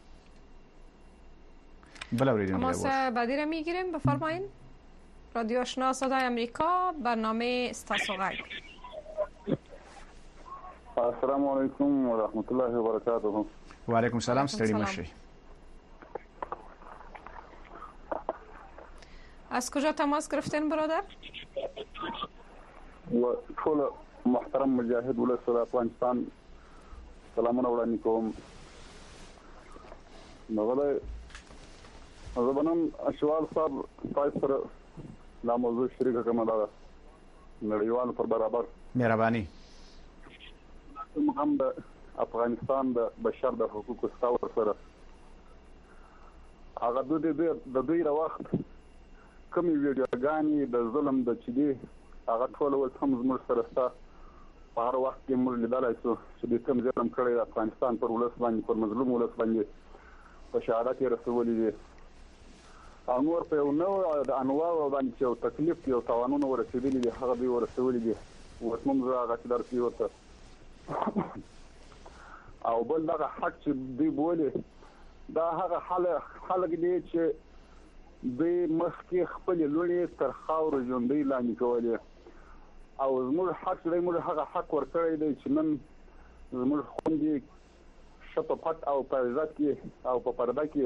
بل اوریدونکو تماس بعدی را میگیریم بفرمایید رادیو آشنا صدای آمریکا برنامه استاسوغای السلام علیکم و رحمت الله و برکاته و علیکم سلام ستړي مشي از کجا تماس گرفتین برادر و ټول محترم مجاهد ولس د افغانستان سلامونه وړاندې کوم. نو زه به نن اشوال صاحب تاسو سره دا موضوع شریکه کوم دا نړیوال پر برابر مهرباني هم د افغانستان د بشر د حقوقو ستاور سره هغه د دوی د وخت کومې ویډیوګانې د ظلم د چدي هغه ټول اوس هم زموږ سره ستا په هر وخت کې موږ لیدلای شو چې د کوم ظلم کړی د افغانستان پر ولس باندې پر مظلوم ولس باندې په شهادت یې رسولي دي او نور په یو نوع د انواع باندې چې یو تکلیف یو تاوانونه ورسېدلي دي هغه دوی ورسولي دي اوس موږ هغه چې درکوي ورته او بل دغه حق چې دوی بولي دا هغه خلک دي چې دوی مخکې خپلې لوڼې تر خاورو ژوندۍ لاندې کولې او زموږ حق دی موږ هغه حق ورکړی دی چې نن زموږ خویندې ښه په پټ او په عزت کې او په پرده کې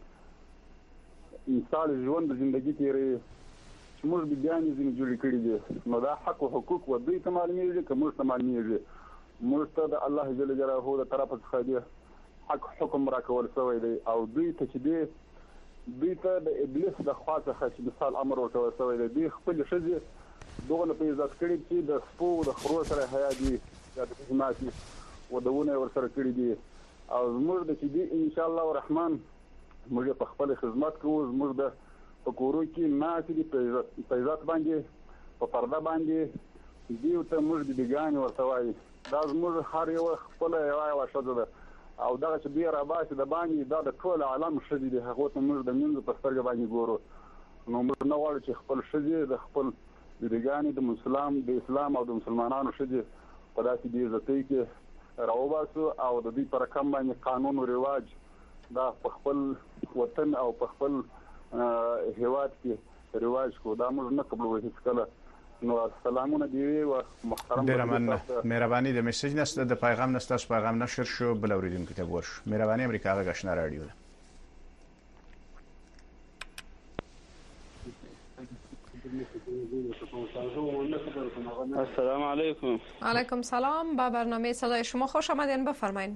مثال ژوند د ژوندګي تېروي چې موږ بیبیانې ځینې جوړې کړي دي نو دا حق او حقوق و دوی ته معلومېږي که موږ ته معلومېږي موږ ته د الله جل جلاله د طرفه څخه دی حق حکم راکول شوی دی او دوی ته چې دی دوی ته د ابلیس د خوا څخه چې مثال امر ورکول شوی دی دوی خپلې ښځې دغه په عزت کړي چې د سپو د خرو سره حیا دي یا د حماتي ودونه ورسره کړي دي او زموږ د چې دی ان شاء الله الرحمن موږ په خپل خدمت کوو زموږ د پکورو کې ناس دي په عزت باندې په پرده باندې دیو ته موږ د بیګانې ورته وایي دا زموږ هر یو خپل یو ښځه ده او دغه چې دوی راباسي د باندې دا د ټول عالم ښځې دي هغو ته موږ د منځ په سترګه باندې ګورو نو موږ نه غواړو چې خپل ښځې د خپل بیګانې د اسلام او د مسلمانانو ښځې په داسې بې عزتۍ کې راوباسو او د دوی په رقم باندې قانون او رواج دا په خپل وطن او په خپل هیواد کې رواج کو دا موږ نه قبلو هیڅکله نو سلامونه دی او محترم مهرباني د میسج نسته د پیغام نسته پیغام نشر شو بل اوریدونکو ته ورش مهرباني امریکا غشنا رادیو السلام علیکم. علیکم سلام. با برنامه صدای شما خوش آمدین بفرمایید.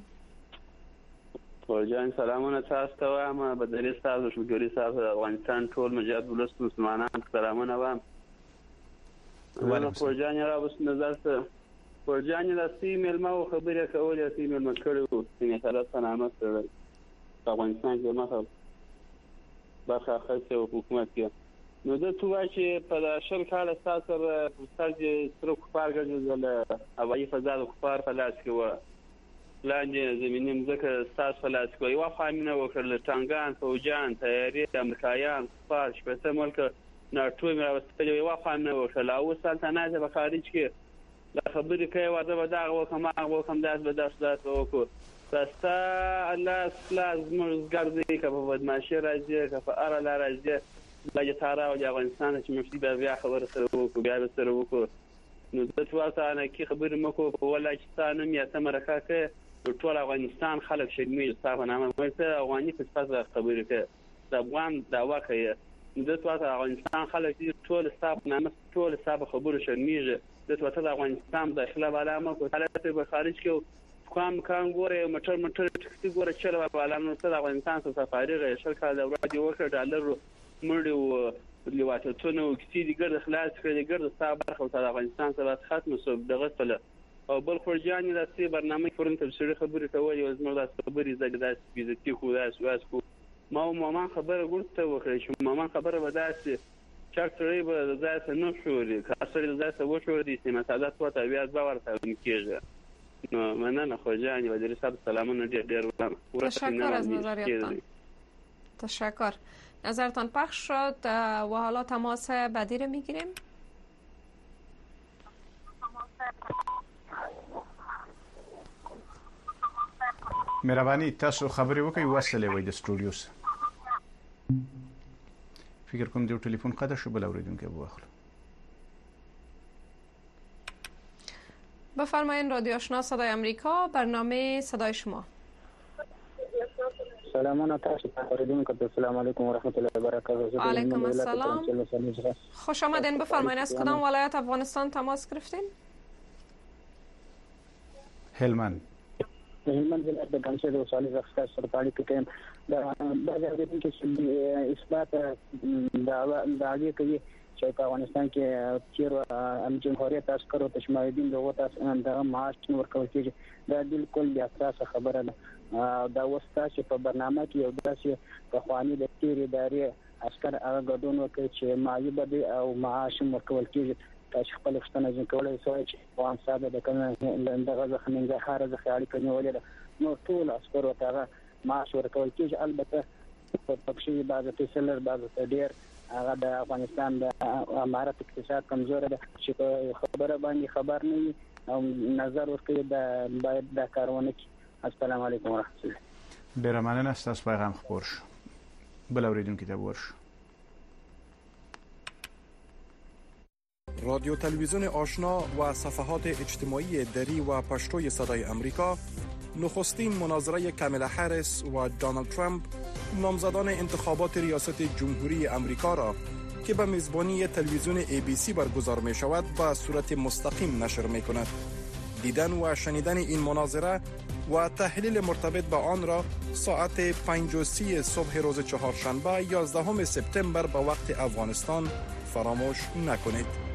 جان سلامونه تاسو ته وایم به درې تاسو شکرې تاسو افغانستان ټول مجاهد ولس مسلمانان سلامونه وایم. ولې پروژان را وس نظر ته پروژان د سیمل ما خبره کولې سیمل مکړو سینې سره سلامت سره افغانستان کې مخه برخه خاصه حکومت کې نو د توای چې په شل کال ساتر استاد تر کفار ګرځول هوایي فضا د کفار په لاس کې و لاندې زمینم ځکه استاد په لاس کې یو فامینه وکړل ټانګان فوجان تیاری امریکایان کفار شپته ملک ناټو مې راوستلې یو فامینه وکړل او سلطنت په خارج کې لا خبرې کوي واده به دا وکم داس به داس وکړو راستا الله لازم ګرځي که په بدمعشي راځي که په اره لا راځي لږه تاره او د افغانستان چې مفتي بیا خبره سره وکړو بیا به سره وکړو نو د تاسو نه کی خبرې مکو په ولایتستان یا تمرکه کې ټول افغانستان خلک شګمې تاسو نه مې افغاني په تاسو خبرې کې د افغان دا واقعي د تاسو افغانستان خلک ټول تاسو نه ټول تاسو خبرې شګمې د تاسو افغانستان داخله علامه کو حالت په خارج کې کان ګوره مټر ټکټي ګوره چلو په علامه د افغانستان څخه سفاري شل کال د ورځې وکړ ډالر مړو لیواتونو کسي دي ګرد خلاص کړي ګرد صاحب خو د افغانستان سره ختم شو دغه فل او بل خرجاني د سی برنامه فورن تفسیر خبرې کوي او زموږ د خبرې زګداس فزیکي خو داس واسکو ما خبره ورته وکړې چې ما خبره وداسي چاکټري به ځای نه شوري کاسري ځای څه وشوري دي چې مساعدت وته بیا باور ته کېږي نو مننه خرجاني و درې صاحب سلامونه ډېر تشکر از نظریاتتان تشکر نظرتان پخش شد و حالا تماس بعدی رو میگیریم. مهرباني تاسو خبرې وکړئ وصلې وای د سټوډیو سره فکر کوم دیو ټلیفون قطع شو بل اوریدونکو واخلو بفرمایید رادیو آشنا صدای آمریکا برنامه صدای شما سلامونه تاسو ته اوریدونکو ته السلام علیکم و رحمت الله و برکاته. علیکم السلام. خوش آمدین. بفرمایید از کدام ولایت افغانستان تماس گرفتین؟ هلمند ولایت د ګمشې د وسالي زخستر سرپاړي کې دا د دې کې اثبات د هغه کوي چې په افغانستان کې چیر جمهوریت عسکرو تشمایدین دغه تاسو د معاش ورکول کېږي دا بالکل بیا تاسو خبره ده دا وستا چې په برنامه کې یو داسې په خواني د تیر ادارې عسكر هغه ګډون وکړي چې معیوب دي او معاش ورکول کېږي تاسو خپل ښتنه ځین کولای شئ چې په انصاده د کنه دغه ځخننګه هر ځخه اړیکه نیولې ده نو ټول عسكر ته معاش ورکول کېږي البته په پښې بعض تسلر بعض ډیر هغه د افغانستان د امارت اقتصاد کمزور ده چې خبره باندې خبر نه وي او نظر ورکړي د باید د کارونه السلام علیکم ورحمت الله ډیر مننه تاسو پیغام خبر شو بل اوریدونکو ته ورشو رادیو تلویزیون آشنا و صفحات اجتماعی دری و پشتوی صدای امریکا نخستین مناظره کاملا هریس و دونالد ترامپ نامزدان انتخابات ریاست جمهوری امریکا را که به میزبانی تلویزیون ABC برگزار می شود به صورت مستقیم نشر می کند. دیدن و شنیدن این مناظره و تحلیل مرتبط با آن را ساعت 5:30 صبح روز چهارشنبه 11 سپتامبر به وقت افغانستان فراموش نکنید.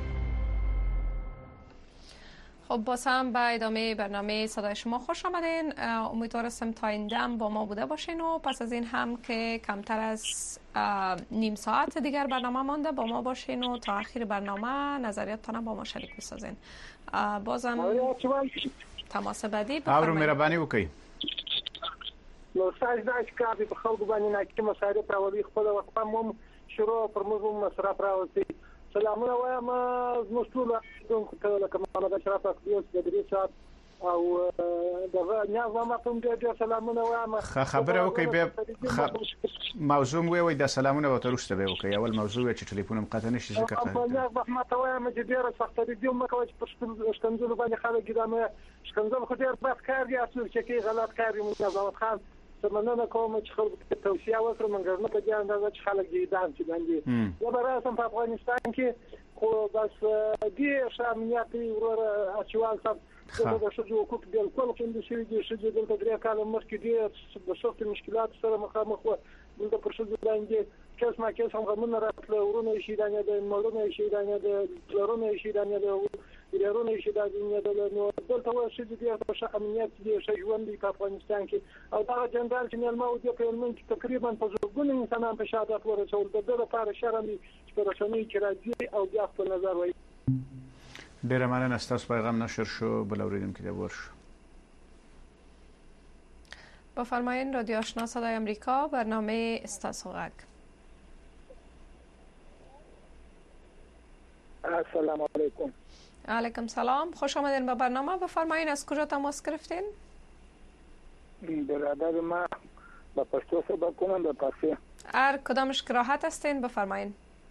خب باز هم به ادامه برنامه صدای شما خوش آمدین. امیدوارم تا این دم با ما بوده باشین و پس از این هم که کمتر از نیم ساعت دیگر برنامه مانده با ما باشین و تا آخر برنامه نظریاتتان با ما شریک بسازین. بازم تماس بعدی بفرمایید. مهربانی وکړئ. نو ساجداش کافي په خلکو باندې ناکي مصارف راوړي خپل وقفه مو شروع پر موږ مصرف راوړي. سلامونه وایم زموږ ټول دونکو ته لکه محمد اشرف اقلیوس د دې سات او دغه نظام کوم ډېر سلامونه وایم. خبره وکړئ به موضوع وي د سلامونه به ترسته به وکړئ. اول موضوع چې ټلیفون مقطع نشي ذکر کړئ. په رحمت وایم چې ډېر سخت دي مو کوي چې په شکنځلو باندې خلک ګرامه شکنځل خو ډېر بد کار دی اصل چې کې غلط کار دی نظام خان مننه کوم چې خلکو ته توصیه وکړم منګرنه په دې اندازه چې خلک دې دام چې باندې یا براسم په افغانستان کې خو بس دې شامنياتي ور اچوال صاحب د شجو حقوق بالکل کوم شي دي شجو د درې کال مخکې دي د شخصي مشکلات سره مخامخ و د پرشد باندې کس ما کس هم غمن راتله ورونه شي دانه د مولونه شي دانه د لرونه شي دانه د ورونه شي دانه د نو دلته و شي دي په شخه امنیت دي شي ژوند په افغانستان کې او دا جنرال چې نن مو د پرلمان تقریبا په زوګونه انسانان په شهادت ورسول د دغه لپاره شرم چې په رسنۍ کې راځي او بیا خپل نظر وایي. ډیره مننه ستاسو پیغام نشر شو بل اوریدونکو ته ورشو. بفرمایید رادیو آشنا صدای امریکا برنامه استاسوغک. السلام علیکم. علیکم سلام خوش آمدین به برنامه. بفرمایید از کجا تماس گرفتین؟ برادر ما با پشتو صحبت کنم به پاسه. هر کدامش که راحت هستین بفرمایید.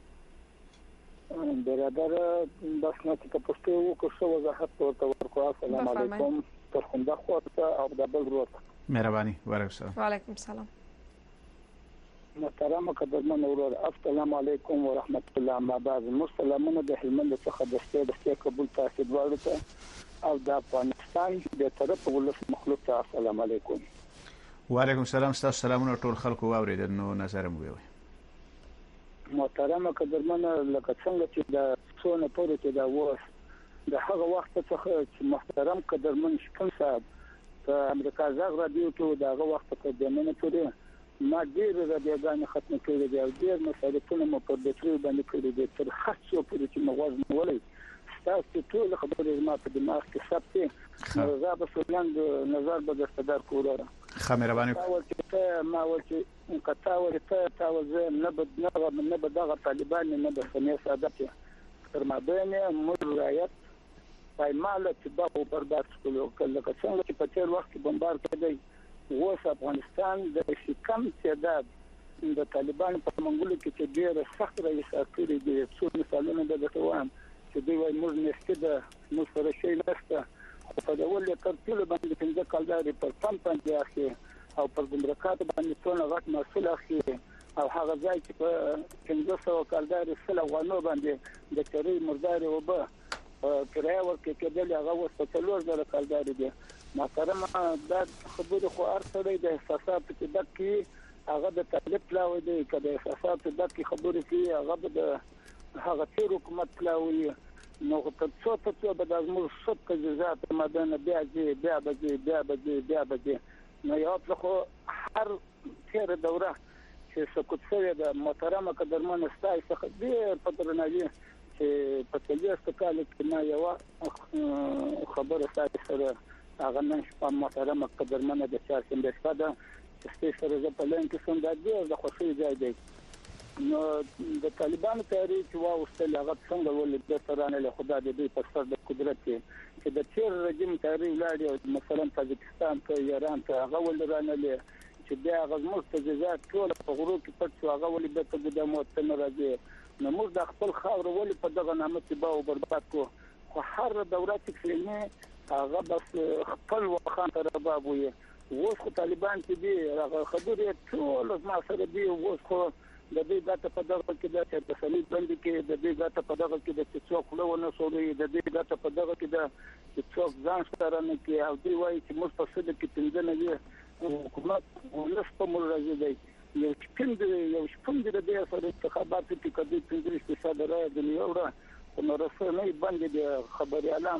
برادر بس نه چې پښتو وکړو وضاحت ورته ورکو. السلام علیکم تر خنده خواته او د بل ورته مهرباني ورسره. وعلیکم سلام. محترم قدرمن ورور السلام علیکم ورحمت الله. ما بعد مسلمانانو د هلمند څخه د ستې قبول تاسو دواړو ته او د افغانستان د طرف ولس مخلوق ته السلام علیکم. وعلیکم سلام. تاسو سلامونه ټول خلکو واوریدل نو نظر مو وي. محترم قدرمن لکه څنګه چې د څونه پورې چې دا و د هغه وخت څخه چې محترم قدرمن شکن صاحب په امریکا زغ رادیو کې دغه وخت په دمنه پورې ما ډېر رادیوګان ختم کړی دی او ډېر مسایلونه مو په دې باندې کړی دي تر هڅو پورې چې موږ ولې تاسو ټول خبرې ما په دماغ کې ثبت زه به څنګه نظر به درته کوله. مهرباني ما ولته انقطاع ورته تاوزه نه به دغه طالبان نه به سمې ساده تر ما بینه مرایت پایماله چې دا په برداشت کولو کله څنګه چې په تیر وخت کې بمبار کړی اوس افغانستان د کم تعداد د طالبان په منګولو کې چې ډېر سخت رئیس کړی دي. څو مثالونه د دوام چې دوی وايي موږ نشته د موږ سره شي نشته خو په ډول تر ټولو باندې څنګه کالداري پر پم باندې اخی او پر ګمرکات باندې څونه غټ مسول اخی او هغه ځای چې په 1500 کالداري سل افغانو باندې د چری مرداري وبه کرای ورکې کېدل هغه وسه 3000 کالداري دي محترم دا خبره خو ارسله د احساسات کې د کې هغه د طالب لاوي دی کله احساسات د کې خبره کې هغه د هغه تیر حکومت لاوي نو ته څه به د موږ شپ کې ذات مدن بیا به نو یو څه هر تیر دوره چې سکوت شوی د محترم قدرمن استای څخه ډیر په درناوي چې په تلويست کال کې ما یو خبره سره هغه نن شپه محترم قدرمن د چارشنبه شپه ده چې سره زه په لین کې څنګه د خوشي ځای دی نو د طالبانو تیاری چې واوستل هغه څنګه ولې د ترانه له خدا دې په سر د قدرت چې د چیر رژیم تیاری ولاړ مثلا تاجکستان ته ایران ته هغه ولرانه له چې بیا هغه مستجزات ټول په غرو کې پټ شو هغه ولې به ته د موت نه راځي نو موږ د خپل خاور ولې په دغه نامه کې باو برباد کو خو هر دولت کې هغه بس خپل وخان تر باب وي اوس خو طالبان چې دي هغه خبرې ټول ما سره دي اوس خو د دې ګټه په دغه کې د تسلیت باندې کې د دې ګټه په دغه کې د څوک له ونه سوري د دې ګټه په دغه کې د څوک ځان سره نه کې او دی وایي چې موږ په څه کې څنګه نه وي حکومت ولس په مول راځي دی یو شپږ د دې سره انتخابات کې کدي 15% راځي دی اورا نو رسنۍ باندې خبري اعلان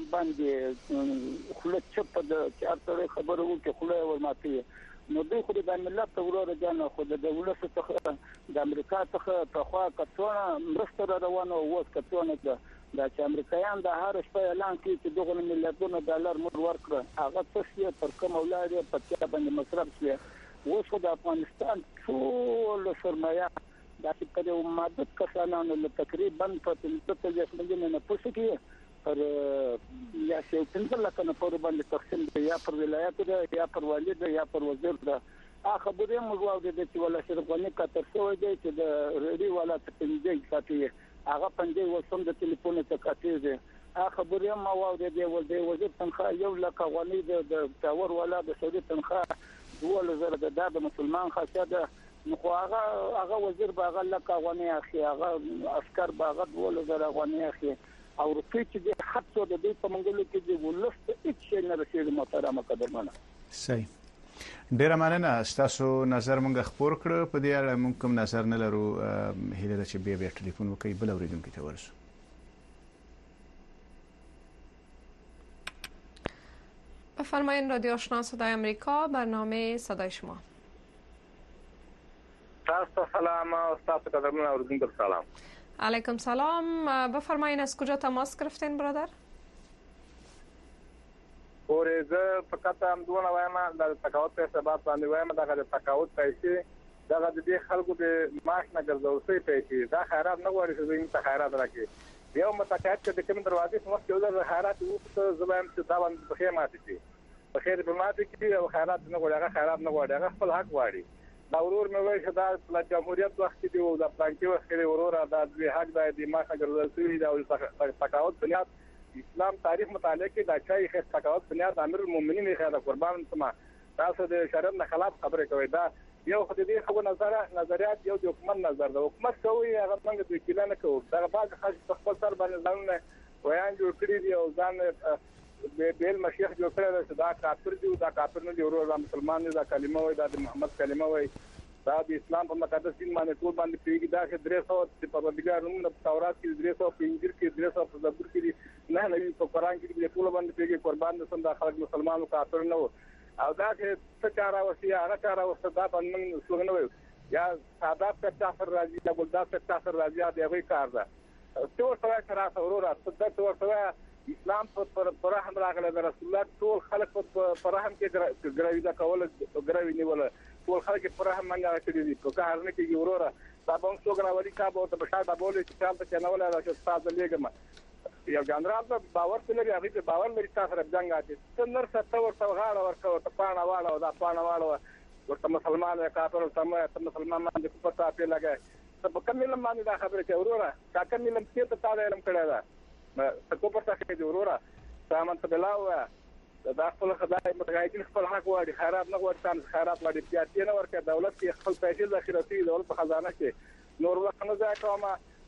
باندې خلک چپ د چارتره خبرو کې خلک ورماتي نو دوی خو د ملت ورور جان خو د دولت څخه د امریکا څخه په خوا کڅونه مرسته روانه او وس کڅونه ده چې امریکایان د هر شپه اعلان کوي چې دغه ملیارډونو ډالر موږ ورکړه هغه څه پر کوم اولاد په چا باندې مصرف شي اوس خو د افغانستان ټول سرمایه دا چې کله ماده کسانانو له تقریبا په 300 ملیون نه پوښتنه کوي پر یا چې څنګه لکه نه پر باندې تقسیم دی یا پر ولایت دی یا پر والد یا پر وزیر دی خبرې موږ واورې د چې ولا شرقونی کتر شوی دی چې د ریډي والا ته پنځه ساتي هغه پنځه وسوم د ټلیفون ته کاتي دی خبرې ما واورې دی وزیر تنخواه یو لک غونی د تاور والا د سعودي تنخواه 2000 د مسلمان خاصه ده نو هغه وزیر باغ لک غونی اخی هغه عسكر باغ 2000 غونی اخی او روپی چې د حتی د دې په منګلو کې د ولست هیڅ شي نه رسیدي محترمه قدرمنه صحیح ډیر مننه تاسو نظر مونږ خبر کړ په دې اړه مونږ کوم نظر نه لرو هیله ده چې بیا ټلیفون وکړي بل اوریدونکو ته ورسو بفرمایید رادیو آشنا صدای آمریکا برنامه صدای شما تاسو سلام استاد قدرمن اوریدونکو سلام علیکم سلام بفرمایید از کجا تماس گرفتین برادر اورزه فقط هم دوه وایم د تقاعد په سبب باندې وایم د تقاعد پیسې دا د دې خلکو د معاش نه ګرځوسي پیسې دا خیرات نه غواړي چې زمين ته خیرات راکړي یو متقاعد چې د کوم دروازې سمس کې د خیرات او زبایم چې دا باندې په خیر ماتي شي په خیر په ماتي کې او خیرات نه غواړي هغه خیرات نه غواړي هغه خپل حق غواړي دا ورور مې وایي چې دا د جمهوریت وخت کې دی او د پلانکی وخت کې ورور د حق د معاش ګرځوسي دا او تقاعد بنیاد اسلام تاریخ مطالعه کې دا چې خیر تقاعد بنیاد امیر المؤمنین خیر قربان سما تاسو د شریعت نه خلاف خبره کوي دا یو خو دې خو نظریات یو د حکومت نظر د حکومت کوي هغه څنګه د وکیلانو کوي دا بعض خلک خپل سر باندې ځان ویان جوړ کړی دی او ځان بیل مشیخ جوړ کړی دی دا کافر دی دا کافر نه دی ورو مسلمان دی دا کلمه وای دا د محمد کلمه وای دا د اسلام په مقدس دین باندې ټول باندې پیږي دا چې 300 په پروردګار نوم د تورات کې 300 په انجیل کې 300 په زبور کې نه نوی په قران کې ټول باندې پیږي قربان د سم د خلک مسلمانانو کافر نه او دا چې څه چاره وسی هغه چاره وسته دا باندې څنګه وي یا ساده په تاسو راځي دا ګل دا په تاسو راځي دا وی کار ده ټول سره سره ورور صدق ورته اسلام پر رحم راغله د رسول الله ټول خلک پر رحم کې ګراوي دا کول ګراوي نیول ټول خلک پر رحم باندې راکړي دي په کار نه کې ورور دا به څنګه راوړي کا به ته بشار دا بوله چې تاسو ته نه ولا چې تاسو لګم یو ګاندرال په باور لري هغه په باور لري تاسو رب څنګه چې څنګه ستو ورته غاړه ورته ته پاڼه واړه دا پاڼه واړه ورته مسلمان کافر ته مسلمان باندې په تاسو لګای ته په کوم علم باندې دا خبره کوي ورور کا کوم علم چې ته تعالی علم کړی دا ته کو په تاسو کې ورور سامان ته بلاوه دا خپل خدای متقاعدین خپل حق واړي خیرات نه غواړي تاسو خیرات واړي پیاتې نه ورکه دولت کې خپل پیسې ذخیره دي دولت په خزانه کې نور وخت نه ځای کومه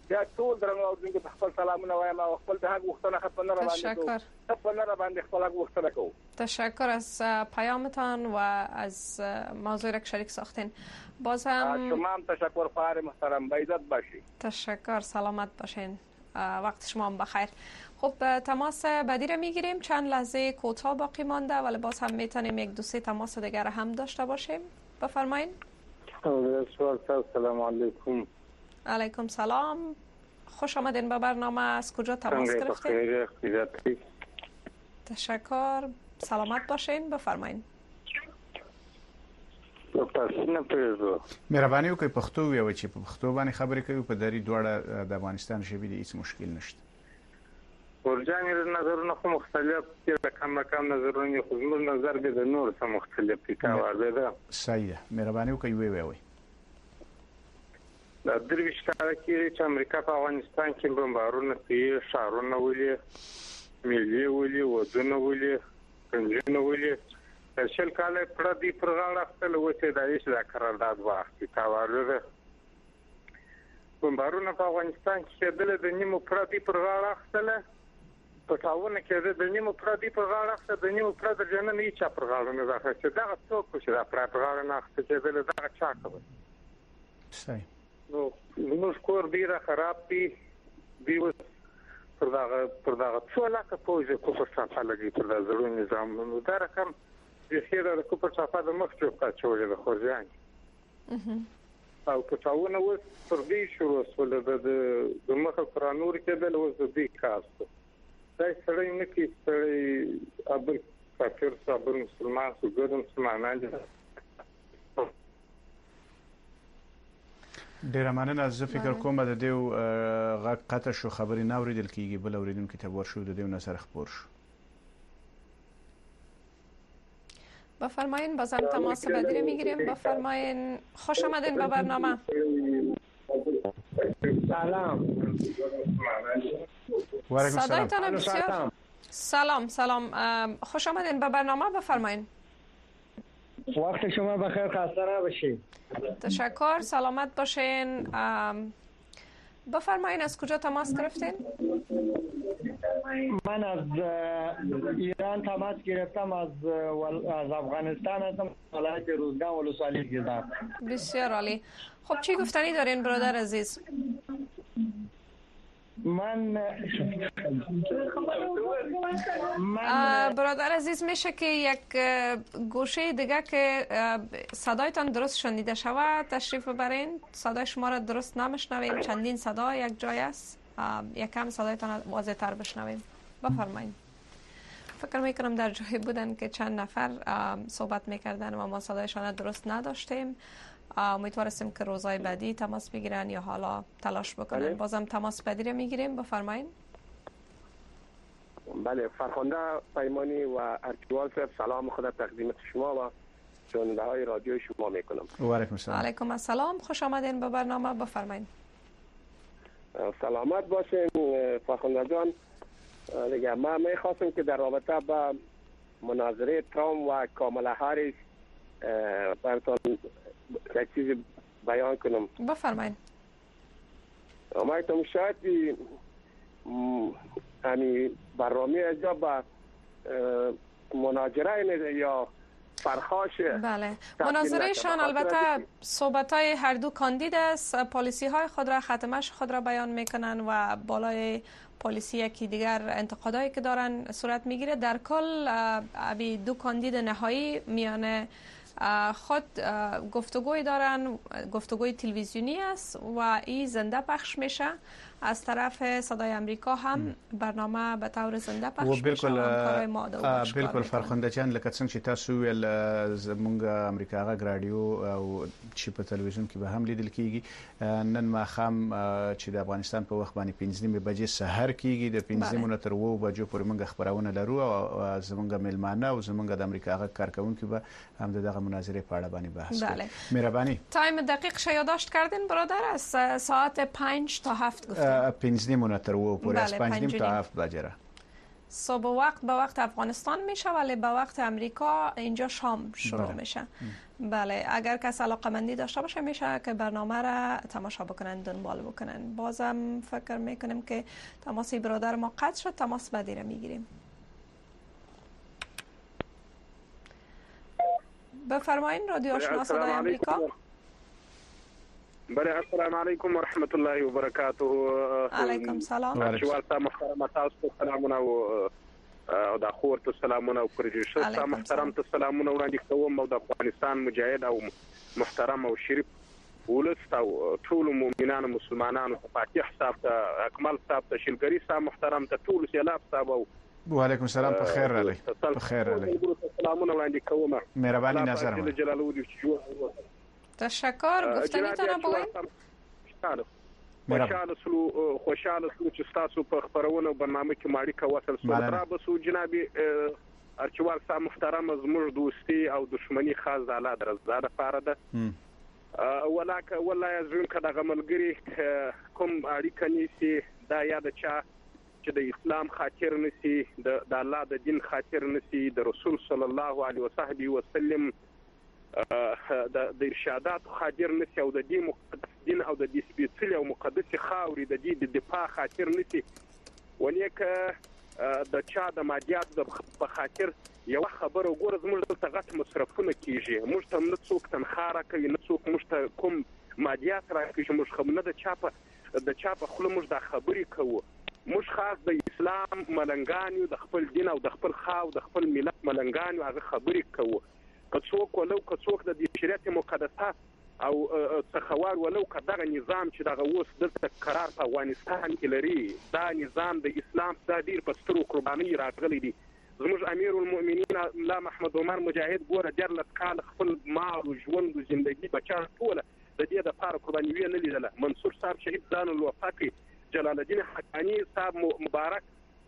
یا ټول درنو اوریدونکو ته خپل سلامونه وایم او خپل د حق غوښتنه ختم نه روان دي خپل حق غوښتنه کوو. تشکر از پیامتان و از موضوعی را که شریک ساختین. باز هم شما هم تشکر خواهر محترم، با عزت باشید. تشکر، سلامت باشین، وقت شما هم بخیر. خب تماس بعدی را میگیریم، چند لحظه کوتاه باقی مانده ولی باز هم میتونیم یک دو سه تماس دیگر هم داشته باشیم. بفرمایید. سلام علیکم. علیکم سلام، خوش آمدین به برنامه. از کجا تماس گرفتین؟ تشکر، سلامت باشین، بفرمایید. مهرباني وکړئ پښتو ویو چې په پښتو باندې خبرې کوي په دری دواړه د افغانستان ژبې دي، هیڅ مشکل نشته. ورجاني نظرونه خو مختلف دي، کم نظرونه خو زموږ نظر به د نور سره مختلف دي. دا صحیح ده، مهرباني وکړئ ویوي. د درویش کال کې چې امریکا په افغانستان کې بمبارونه کوي، شهرونه ولي، ملي ولي، ودونه ولي، کنجونه ولي، شل کال پر دې پرغاړه خپل وته د ایش لا قرارداد واخلي. تاوارده بمبارونه په افغانستان کې کېدل د نیمو پر دې پرغاړه خپل پټاونه کېدل د نیمو پر دې پرغاړه خپل د نیمو پر د جنن هیڅ پرغاړه نه راځي چې دا څوک چې دا پرغاړه نه خپل کېدل دا چا کوي. صحیح. نو موږ کور ډیره خراب دی پر دا څو لاکه پوجا کو په څه لګي پر دا زړو نظام نو دا رقم د خیره کو په څه د مخ چوکا چولې د خورجان او په تاونه و پر دې شروع سول د مخ قرانور کې د لوز د دې کاست دا سړی نه کې سړی ابل کافر صبر مسلمان سګر مسلمانان ډیر مننه. زه فکر کوم د دې غږ قطع شو، خبري نه اوریدل کیږي، بل اوریدونکو ته ورشو د دې نظر خبر شو. بفرمایین، بازم تماس بعدی رو میگیریم. بفرمایین، خوش آمدین به برنامه. سلام. صدایتان بسیار. سلام، خوش آمدین به برنامه. بفرمایین. وقت شما بخیر، خسته نباشید. تشکر، سلامت باشین. بفرمایین از کجا تماس گرفتین؟ من از ایران تماس گرفتم، از افغانستان هستم، ولایت روزگان ولسوالی گیزان. بسیار عالی. خب چی گفتنی دارین برادر عزیز؟ من برادر عزیز میشه که یک گوشه دیگه که صدایتان درست شنیده شود تشریف ببرین. صدای شما را درست نمیشنویم، چندین صدا یک جای است، یکم صدایتان واضح تر بشنویم. بفرمایید. فکر میکنم در جایی بودن که چند نفر صحبت میکردن و ما صدایشان درست نداشتیم. امیدوارستیم که روزهای بعدی تماس بگیرن یا حالا تلاش بکنن. بازم تماس بعدی رو میگیریم. بفرمایید. بله، فرخنده پیمانی و ارچوال صاحب، سلام خدا تقدیم شما و شنونده های رادیو شما میکنم. و علیکم السلام. علیکم السلام، خوش آمدین به برنامه. بفرمایید. سلامت باشین فرخنده جان. دیگه ما میخواستم که در رابطه با مناظره ترامپ و کامالا هریس براتون یک چیزی بیان کنم. بفرمایید. امیدوارم شاید یعنی برنامه اجا با مناظره یا پرخاش. بله، مناظره شان البته صحبت‌های هر دو کاندید است. پالیسی های خود را، ختمش خود را بیان میکنن و بالای پالیسی یکی دیگر انتقادایی که دارن صورت میگیره. در کل ابی دو کاندید نهایی میانه خود گفتگوی دارن، گفتگوی تلویزیونی است و این زنده پخش میشه. از طرف صدای امریکا هم برنامه به طور زنده پخش میشه. بالکل فرخنده جان، لکه څنګه چې تاسو ویل زمونږ امریکا غږ رادیو او چې په تلویزیون کې به هم لیدل کیږي. نن ماښام چې د افغانستان په وخت باندې 5 بجې سحر کیږي، د 5 تر 2 بجو پورې موږ خبرونه لرو او زمونږ ملمانه او زمونږ د امریکا غږ کارکونکو به هم دغه مناظره په اړه باندې بحث کوي. مهرباني. تایم دقیق یادداشت کردین برادر؟ از ساعت 5 تا 7 گفتین. 5 تر 2 پورې، از 5 تا 7 بجې. صبح وقت به وقت افغانستان میشه ولی به وقت امریکا اینجا شام شروع میشه. بله اگر کس علاقه‌مندی داشته باشه میشه که برنامه را تماشا بکنن، دنبال بکنن. بازم فکر میکنیم که تماسی برادر ما قطع شد، تماس بعدی را میگیریم. بفرمایین رادیو آشنا صدای امریکا. بله السلام علیکم و رحمت الله و برکاته. علیکم سلام. شوالتا محترم تاسو سلامونه او د خور ته سلامونه او پرجیش محترم ته سلامونه وړاندې کوم او د افغانستان مجاهد او محترم او شریف ولست او ټول مؤمنان مسلمانانو فاتح صاحب ته اکمل صاحب ته شلګری صاحب محترم ته ټول سیلاب صاحب او وعلیکم السلام. په خیر رالی. په خیر رالی. سلامونه وړاندې کوم. مهرباني نظر ما. تشکر. گفتنیتان بگوین. خوشحال سلو چې تاسو په خبرونه برنامه کې ماړی وصل سو درابه سو جناب ارچوال صاحب محترم زموږ دوستي او دښمنی خاص د الله درزاده لپاره ده. ولکه والله زوم کده غملګری کوم اړیکه نیسی دا یاد چا چې د اسلام خاطر نسی د الله د دین خاطر نسی د رسول صلی الله علیه وصحبه وسلم د ارشادات خاطر نسی او د دین مقدس دین او د سپیڅلي او مقدس خاوري د دې د دفاع خاطر نسی ولیکه د چا د مادیات په خاطر یو خبره وګوره زموږ دلته غټ مصرفونه کیږي موږ ته نه څوک تنخواه راکوي نه څوک موږ ته کوم مادیات راکوي موږ خو نه د چا په خوله موږ دا خبرې کوو موږ خاص د اسلام ملنګانو د خپل دین او د خپل خاو د خپل ملت ملنګانو هغه خبرې کوو که څوک د شریعت مقدسات او څخوار ولو که دغه نظام چې دغه اوس دلته قرار په افغانستان کې لري دا نظام د اسلام د ډیر په سترو قرباني راغلی دی زموږ امیر المؤمنین الله محمد عمر مجاهد ګوره 14 کال خپل مال او ژوند او ژوندۍ بچا ټوله د دې د لپاره قرباني نه لیدله منصور صاحب شهید ځان الوفا کړ جلال الدین حقانی صاحب مبارک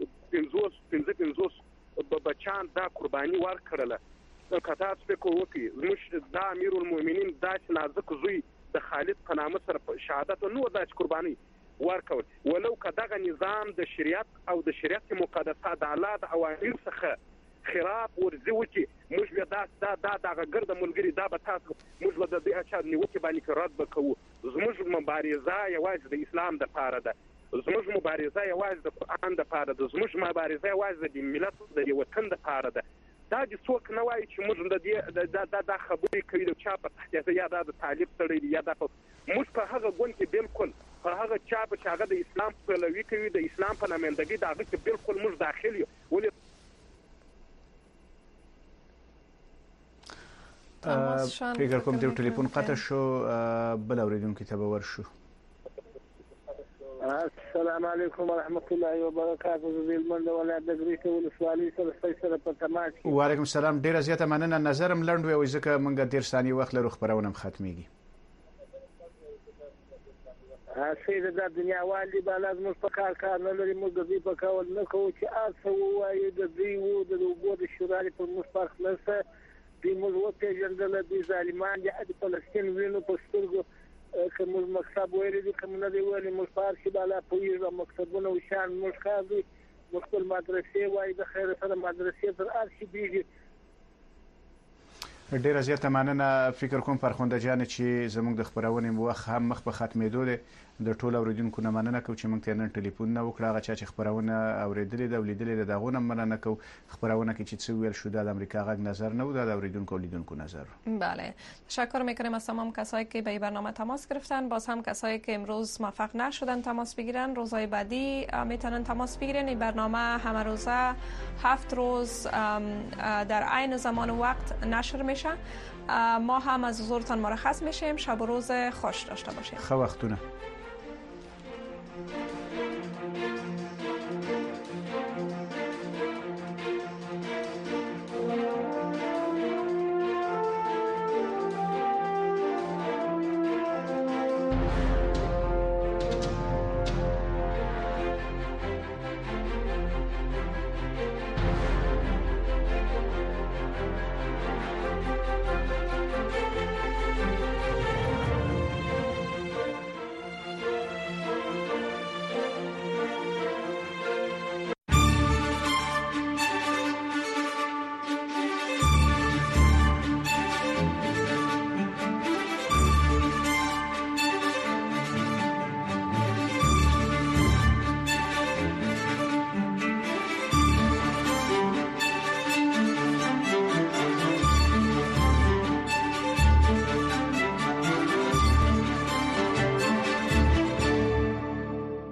55 بچان دا قرباني ورکړله کتا سپیکو وکي زموږ د امیر المؤمنین داسې نازک زوی د خالد په نامه سره شهادت نو داسې قرباني ورکول ولو که دغه نظام د شریعت او د شریعت مقدسات د الله د اوامر څخه خلاف ورزي وکي موږ بیا دا دغه ګرد ملګری دا به تاسو موږ به د دې اچاد نیوکه باندې رد وکړو زموږ مبارزه یوازې د اسلام د لپاره ده زموږ مبارزه یوازې د قرآن د لپاره ده زموږ مبارزه یوازې د ملت د وطن د لپاره ده دا د څوک نه وایي چې موږ د دې د خبرې کوي د چا په تحت یا د طالب سره یا د موږ په هغه ګوند کې بالکل په هغه چا په هغه د اسلام پلوي کوي د اسلام په نمائندګي دا هغه کې بالکل موږ داخل یو ولې فکر کوم د ټلیفون قطع شو بل اوریدونکو ته به ورشو. السلام علیکم ورحمت الله وبرکاته زمونږ ولایت د ګریټ ولسوالۍ سره په تماس کې. وعلیکم السلام. ډیره زیاته مننه. نظرم لنډ وي ځکه موږ ډیر ثانیې وخت لرو خبرونه ختميږي. سید د دنیا والی بالا زموږ په کار نه لري موږ د دې په کول نه کوو چې تاسو وایي د دې وو د وګړو د شورای په مشفق لسه د موږ وته جندل د ظالمان د فلسطین وینو په سترګو کوم مکتب ویری دي کوم نه دی ویلي مشفار شي بالا په یوه مکتبونه او شان مشخاذي مختل مدرسې وایي د خیر سره مدرسې تر ارشي دیږي. ډیره زیاته مننه. فکر کوم فرخنده جان چې زموږ د خبرونه موخ هم مخ په ختمېدو دي د ټول اوریدونکو نه مننه کوم چې موږ ته نن ټلیفون نه وکړه هغه چې خبرونه اوریدلې د ولیدلې دغه مننه کوم خبرونه کې چې څه ویل شو د امریکا غږ نظر نه و د اوریدونکو لیدونکو نظر. بله تشکر میکنیم از تمام کسایی که به این برنامه تماس گرفتن. باز هم کسایی که امروز موفق نشدن تماس بگیرن روزهای بعدی میتونن تماس بگیرن. این برنامه همه روزه 7 روز در عین زمان و وقت نشر میشه. ما هم از حضورتان مرخص میشیم. شب و روز خوش داشته باشید. خو وختونه